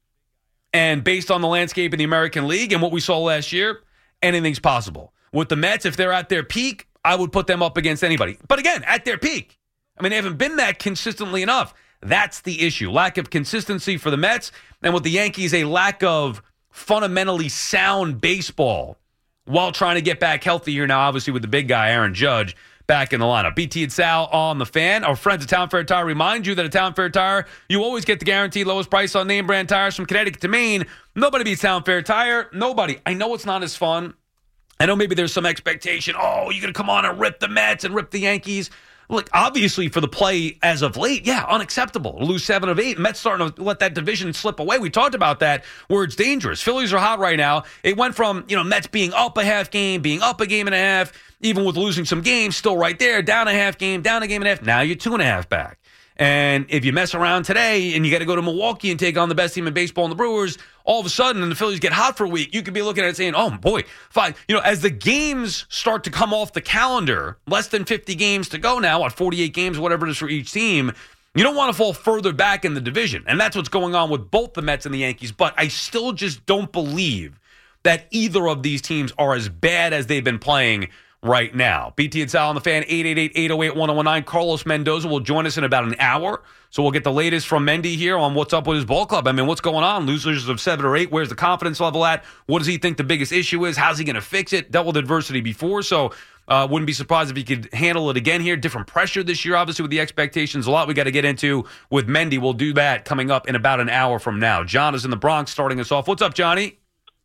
And based on the landscape in the American League and what we saw last year, anything's possible. With the Mets, if they're at their peak, I would put them up against anybody. But again, at their peak. I mean, they haven't been that consistently enough. That's the issue. Lack of consistency for the Mets. And with the Yankees, a lack of fundamentally sound baseball while trying to get back healthy here now, obviously with the big guy, Aaron Judge, back in the lineup. BT and Sal on the Fan. Our friends at Town Fair Tire remind you that at Town Fair Tire, you always get the guaranteed lowest price on name brand tires from Connecticut to Maine. Nobody beats Town Fair Tire. Nobody. I know it's not as fun. I know maybe there's some expectation. Oh, you're going to come on and rip the Mets and rip the Yankees. Look, obviously for the play as of late, yeah, unacceptable. Lose 7 of 8. Mets starting to let that division slip away. We talked about that where it's dangerous. Phillies are hot right now. It went from, Mets being up a half game, being up a game and a half, even with losing some games, still right there, down a half game, down a game and a half. Now you're 2.5 back. And if you mess around today and you got to go to Milwaukee and take on the best team in baseball in the Brewers, all of a sudden, and the Phillies get hot for a week, you could be looking at it saying, oh, boy, fine. As the games start to come off the calendar, less than 50 games to go now, 48 games, whatever it is for each team, you don't want to fall further back in the division. And that's what's going on with both the Mets and the Yankees. But I still just don't believe that either of these teams are as bad as they've been playing right now. BT and Sal on the Fan, 888-808-1019. Carlos Mendoza will join us in about an hour. So we'll get the latest from Mendy here on what's up with his ball club. I mean, what's going on? Losers of 7 or 8. Where's the confidence level at? What does he think the biggest issue is? How's he going to fix it? Dealt with adversity before, so wouldn't be surprised if he could handle it again here. Different pressure this year, obviously, with the expectations. A lot we got to get into with Mendy. We'll do that coming up in about an hour from now. John is in the Bronx starting us off. What's up, Johnny?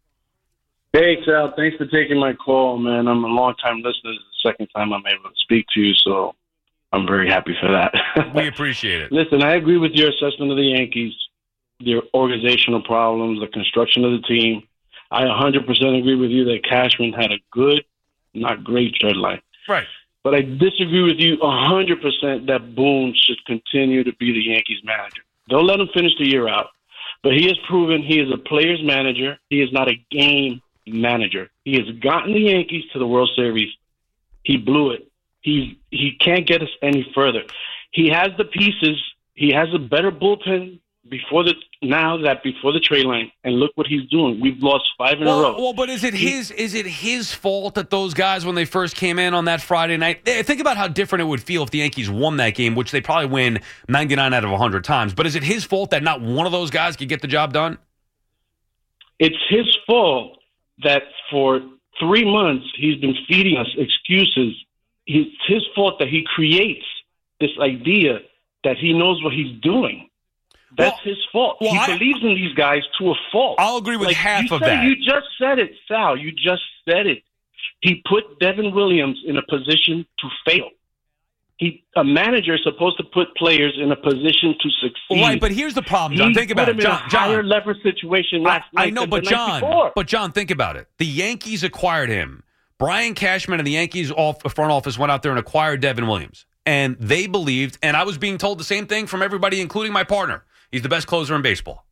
Hey, Sal. Thanks for taking my call, man. I'm a long-time listener. This is the second time I'm able to speak to you, so I'm very happy for that. We appreciate it. Listen, I agree with your assessment of the Yankees, their organizational problems, the construction of the team. I 100% agree with you that Cashman had a good, not great deadline. Right. But I disagree with you 100% that Boone should continue to be the Yankees manager. Don't let him finish the year out. But he has proven he is a player's manager. He is not a game manager. He has gotten the Yankees to the World Series. He blew it. He can't get us any further. He has the pieces. He has a better bullpen before the trade line, and look what he's doing. We've lost 5 in a row. Well, but is it his fault that those guys, when they first came in on that Friday night, think about how different it would feel if the Yankees won that game, which they probably win 99 out of 100 times. But is it his fault that not one of those guys could get the job done? It's his fault that for 3 months he's been feeding us excuses. It's his fault that he creates this idea that he knows what he's doing. That's his fault. He believes in these guys to a fault. I'll agree with half of that. You just said it, Sal. You just said it. He put Devin Williams in a position to fail. A manager is supposed to put players in a position to succeed. Right, but here's the problem, John. Think about it. John, higher leverage situation last night. I know, but John, think about it. The Yankees acquired him. Brian Cashman and the Yankees front office went out there and acquired Devin Williams. And they believed, and I was being told the same thing from everybody, including my partner. He's the best closer in baseball.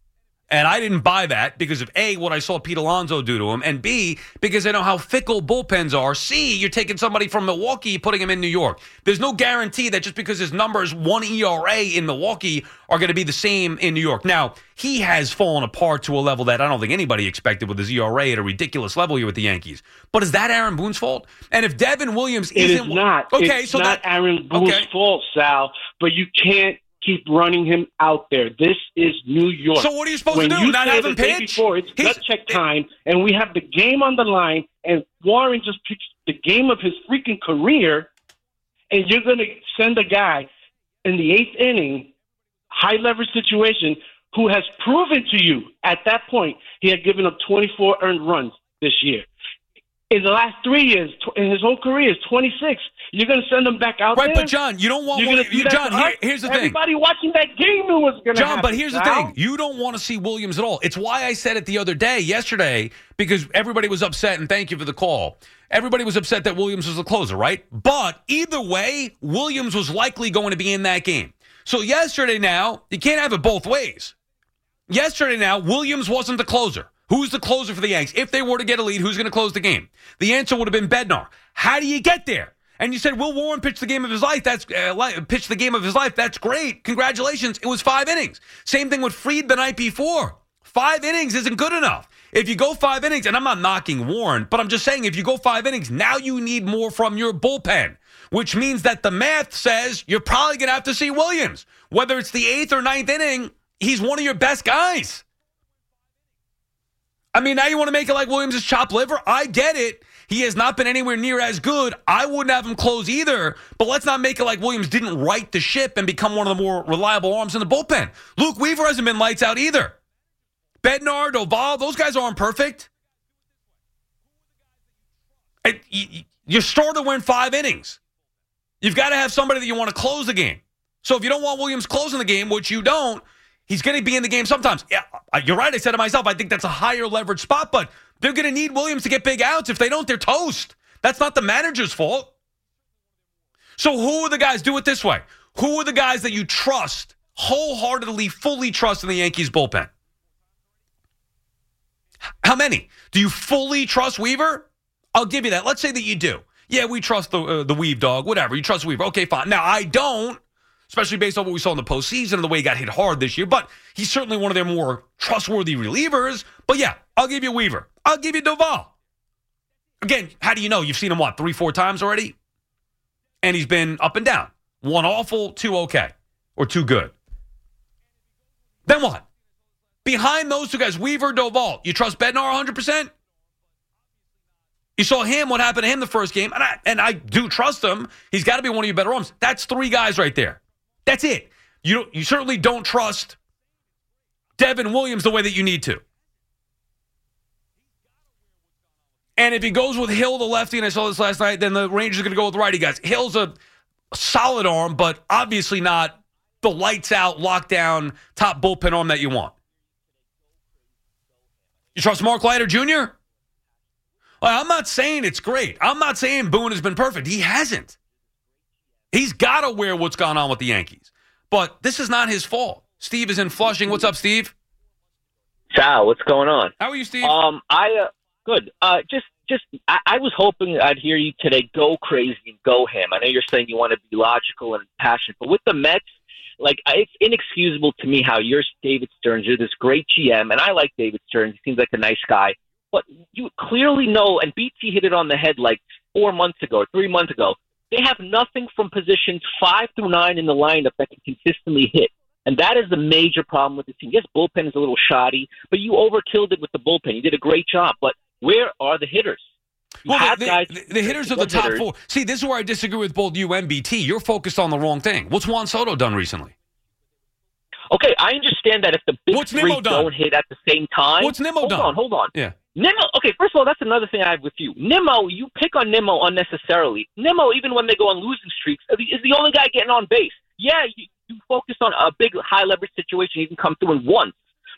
And I didn't buy that because of A, what I saw Pete Alonso do to him, and B, because I know how fickle bullpens are. C, you're taking somebody from Milwaukee, putting him in New York. There's no guarantee that just because his numbers, 1 ERA in Milwaukee, are going to be the same in New York. Now, he has fallen apart to a level that I don't think anybody expected with his ERA at a ridiculous level here with the Yankees. But is that Aaron Boone's fault? And if Devin Williams It isn't... is not. Okay, it's so not Aaron Boone's fault, Sal, but you can't keep running him out there. This is New York. So what are you supposed to do? Not have him pitch? Before, it's gut check time, and we have the game on the line, and Warren just picks the game of his freaking career, and you're going to send a guy in the 8th inning, high-leverage situation, who has proven to you at that point he had given up 24 earned runs this year. In the last 3 years, in his whole career, is 26. You're going to send him back out there? Right, but John, you don't want... here's the thing. Everybody watching that game knew what's going to happen. John, but here's the thing. You don't want to see Williams at all. It's why I said it the other day, yesterday, because everybody was upset, and thank you for the call. Everybody was upset that Williams was the closer, right? But either way, Williams was likely going to be in that game. So yesterday now, you can't have it both ways. Yesterday now, Williams wasn't the closer. Who's the closer for the Yanks? If they were to get a lead, who's going to close the game? The answer would have been Bednar. How do you get there? And you said, Will Warren pitched the game of his life. That's That's great. Congratulations. It was 5 innings. Same thing with Fried the night before. 5 innings isn't good enough. If you go 5 innings, and I'm not knocking Warren, but I'm just saying if you go 5 innings, now you need more from your bullpen, which means that the math says you're probably going to have to see Williams. Whether it's the 8th or 9th inning, he's one of your best guys. I mean, now you want to make it like Williams is chopped liver? I get it. He has not been anywhere near as good. I wouldn't have him close either, but let's not make it like Williams didn't right the ship and become one of the more reliable arms in the bullpen. Luke Weaver hasn't been lights out either. Bednar, Doval, those guys aren't perfect. Your starter went 5 innings. You've got to have somebody that you want to close the game. So if you don't want Williams closing the game, which you don't, he's going to be in the game sometimes. Yeah, you're right. I said to myself, I think that's a higher leverage spot, but they're going to need Williams to get big outs. If they don't, they're toast. That's not the manager's fault. So who are the guys? Do it this way. Who are the guys that you trust, wholeheartedly, fully trust in the Yankees bullpen? How many? Do you fully trust Weaver? I'll give you that. Let's say that you do. Yeah, we trust the Weave dog, whatever. You trust Weaver. Okay, fine. Now, I don't. Especially based on what we saw in the postseason and the way he got hit hard this year. But he's certainly one of their more trustworthy relievers. But yeah, I'll give you Weaver. I'll give you Doval. Again, how do you know? You've seen him, 3-4 times already? And he's been up and down. 1 awful, 2 okay. Or 2 good. Then what? Behind those 2 guys, Weaver, Doval, you trust Bednar 100%? You saw him, what happened to him the first game. And I do trust him. He's got to be one of your better arms. That's 3 guys right there. That's it. You certainly don't trust Devin Williams the way that you need to. And if he goes with Hill, the lefty, and I saw this last night, then the Rangers are going to go with the righty guys. Hill's a solid arm, but obviously not the lights-out, lockdown, top bullpen arm that you want. You trust Mark Leiter Jr.? Well, I'm not saying it's great. I'm not saying Boone has been perfect. He hasn't. He's got to aware what's gone on with the Yankees. But this is not his fault. Steve is in Flushing. What's up, Steve? Sal, what's going on? How are you, Steve? Good. I was hoping I'd hear you today go crazy and go him. I know you're saying you want to be logical and passionate, but with the Mets, it's inexcusable to me how you're David Stearns. You're this great GM, and I like David Stearns. He seems like a nice guy. But you clearly know, and BT hit it on the head 4 months ago or 3 months ago, they have nothing from positions 5 through 9 in the lineup that can consistently hit. And that is the major problem with the team. Yes, bullpen is a little shoddy, but you overkilled it with the bullpen. You did a great job. But where are the hitters? Well, the hitters are the top 4. See, this is where I disagree with both you and BT. You're focused on the wrong thing. What's Juan Soto done recently? Okay, I understand that if the big three don't hit at the same time. What's Nimmo done? Hold on. Yeah. Nimmo, okay, first of all, that's another thing I have with you. Nimmo, you pick on Nimmo unnecessarily. Nimmo, even when they go on losing streaks, is the only guy getting on base. Yeah, you focus on a big high-leverage situation. You can come through in once.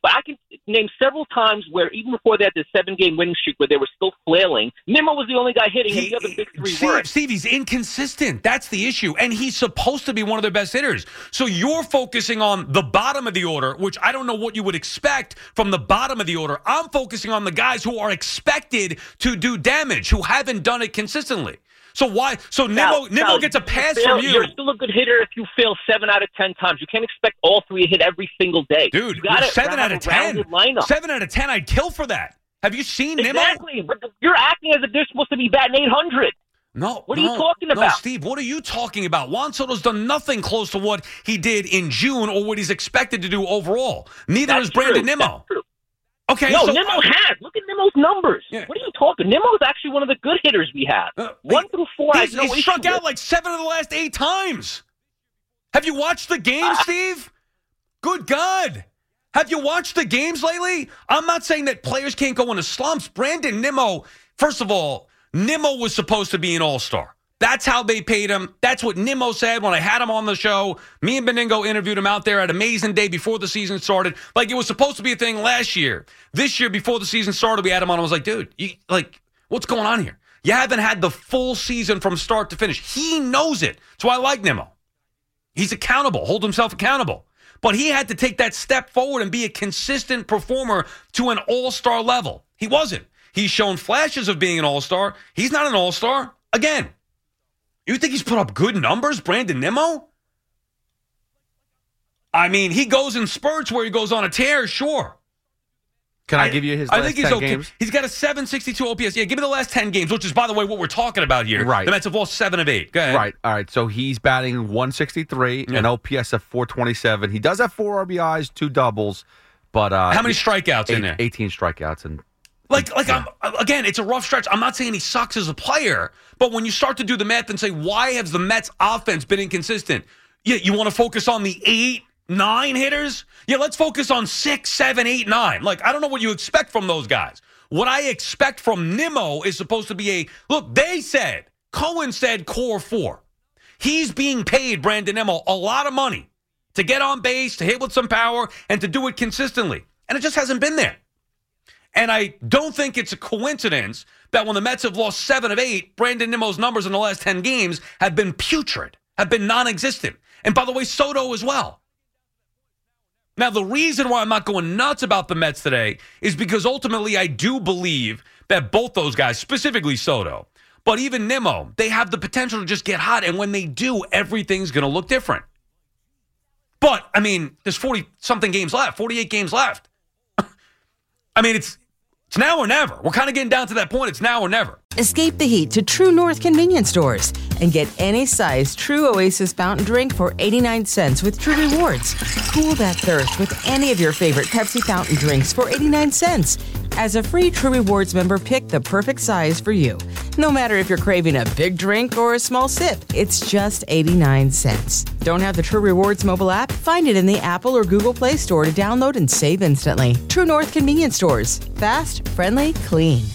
But I can name several times where even before they had the 7-game winning streak where they were still flailing, Nimmo was the only guy hitting and the other big three weren't. Steve, he's inconsistent. That's the issue. And he's supposed to be one of their best hitters. So you're focusing on the bottom of the order, which I don't know what you would expect from the bottom of the order. I'm focusing on the guys who are expected to do damage, who haven't done it consistently. So why? So Nimmo gets a pass from you. You're still a good hitter if you fail 7 out of 10 times. You can't expect all 3 to hit every single day. Dude, you gotta 7 out of 10. Lineup. 7 out of 10, I'd kill for that. Have you seen Nimmo? Exactly. But you're acting as if they're supposed to be batting 800. No. What are you talking about? No, Steve, what are you talking about? Juan Soto's done nothing close to what he did in June or what he's expected to do overall. Neither has Brandon Nimmo. That's true. Okay, no, so Nimmo has. Look at Nimmo's numbers. Yeah. What are you talking? Nimmo's actually one of the good hitters we have. 1 through 4, he's struck out like 7 of the last 8 times. Have you watched the games, Steve? Good God. Have you watched the games lately? I'm not saying that players can't go into slumps. Brandon Nimmo, first of all, Nimmo was supposed to be an all-star. That's how they paid him. That's what Nimmo said when I had him on the show. Me and Beningo interviewed him out there at Amazing Day before the season started. Like, it was supposed to be a thing last year. This year, before the season started, we had him on. I was like, dude, what's going on here? You haven't had the full season from start to finish. He knows it. That's why I like Nimmo. He's accountable, hold himself accountable. But he had to take that step forward and be a consistent performer to an all-star level. He wasn't. He's shown flashes of being an all-star. He's not an all-star. Again. You think he's put up good numbers, Brandon Nimmo? I mean, he goes in spurts where he goes on a tear, sure. Can I give you his last 10 games? He's got a 762 OPS. Yeah, give me the last 10 games, which is, by the way, what we're talking about here. Right. The Mets have lost 7 of 8. Go ahead. Right. All right. So he's batting 163 and OPS of 427. He does have 4 RBIs, 2 doubles, but how many strikeouts in there? 18 strikeouts and. Again, it's a rough stretch. I'm not saying he sucks as a player, but when you start to do the math and say, why has the Mets offense been inconsistent? Yeah, you want to focus on the 8, 9 hitters? Yeah, let's focus on 6, 7, 8, 9. Like, I don't know what you expect from those guys. What I expect from Nimmo is supposed to be Cohen said core 4. He's being paid, Brandon Nimmo, a lot of money to get on base, to hit with some power, and to do it consistently. And it just hasn't been there. And I don't think it's a coincidence that when the Mets have lost 7 of 8, Brandon Nimmo's numbers in the last 10 games have been putrid, have been non-existent. And by the way, Soto as well. Now, the reason why I'm not going nuts about the Mets today is because ultimately I do believe that both those guys, specifically Soto, but even Nimmo, they have the potential to just get hot. And when they do, everything's going to look different. But, I mean, there's 40-something games left, 48 games left. I mean, it's now or never. We're kind of getting down to that point. It's now or never. Escape the heat to True North convenience stores and get any size True Oasis fountain drink for 89 cents with True Rewards. Cool that thirst with any of your favorite Pepsi fountain drinks for 89 cents. As a free True Rewards member, pick the perfect size for you. No matter if you're craving a big drink or a small sip, it's just 89 cents. Don't have the True Rewards mobile app? Find it in the Apple or Google Play Store to download and save instantly. True North convenience stores. Fast, friendly, clean.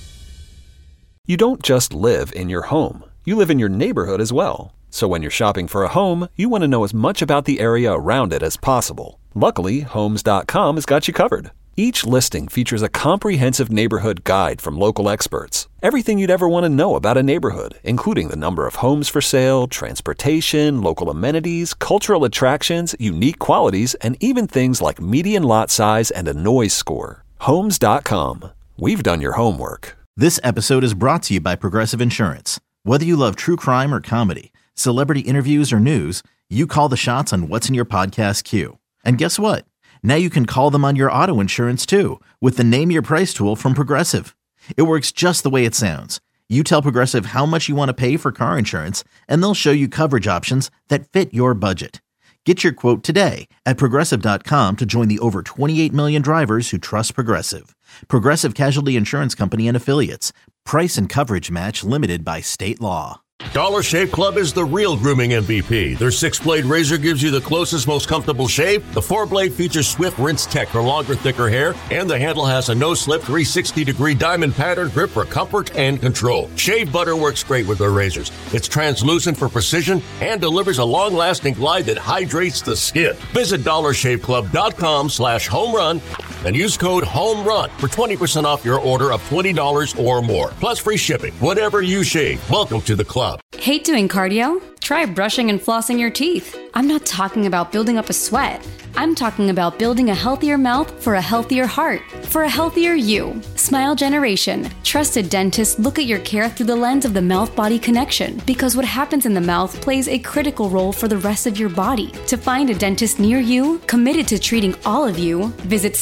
You don't just live in your home. You live in your neighborhood as well. So when you're shopping for a home, you want to know as much about the area around it as possible. Luckily, Homes.com has got you covered. Each listing features a comprehensive neighborhood guide from local experts. Everything you'd ever want to know about a neighborhood, including the number of homes for sale, transportation, local amenities, cultural attractions, unique qualities, and even things like median lot size and a noise score. Homes.com. We've done your homework. This episode is brought to you by Progressive Insurance. Whether you love true crime or comedy, celebrity interviews or news, you call the shots on what's in your podcast queue. And guess what? Now you can call them on your auto insurance too with the Name Your Price tool from Progressive. It works just the way it sounds. You tell Progressive how much you want to pay for car insurance, and they'll show you coverage options that fit your budget. Get your quote today at Progressive.com to join the over 28 million drivers who trust Progressive. Progressive Casualty Insurance Company and Affiliates. Price and coverage match limited by state law. Dollar Shave Club is the real grooming MVP. Their 6-blade razor gives you the closest, most comfortable shave. The 4-blade features Swift Rinse Tech for longer, thicker hair, and the handle has a no-slip 360-degree diamond pattern grip for comfort and control. Shave butter works great with their razors. It's translucent for precision and delivers a long-lasting glide that hydrates the skin. Visit DollarShaveClub.com/homerun and use code HOMERUN for 20% off your order of $20 or more. Plus free shipping. Whatever you shave, welcome to the club. Hate doing cardio? Try brushing and flossing your teeth. I'm not talking about building up a sweat. I'm talking about building a healthier mouth for a healthier heart, for a healthier you. Smile Generation. Trusted dentists look at your care through the lens of the mouth-body connection, because what happens in the mouth plays a critical role for the rest of your body. To find a dentist near you, committed to treating all of you, visit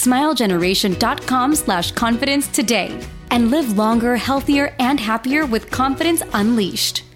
smilegeneration.com/confidence today. And live longer, healthier, and happier with confidence unleashed.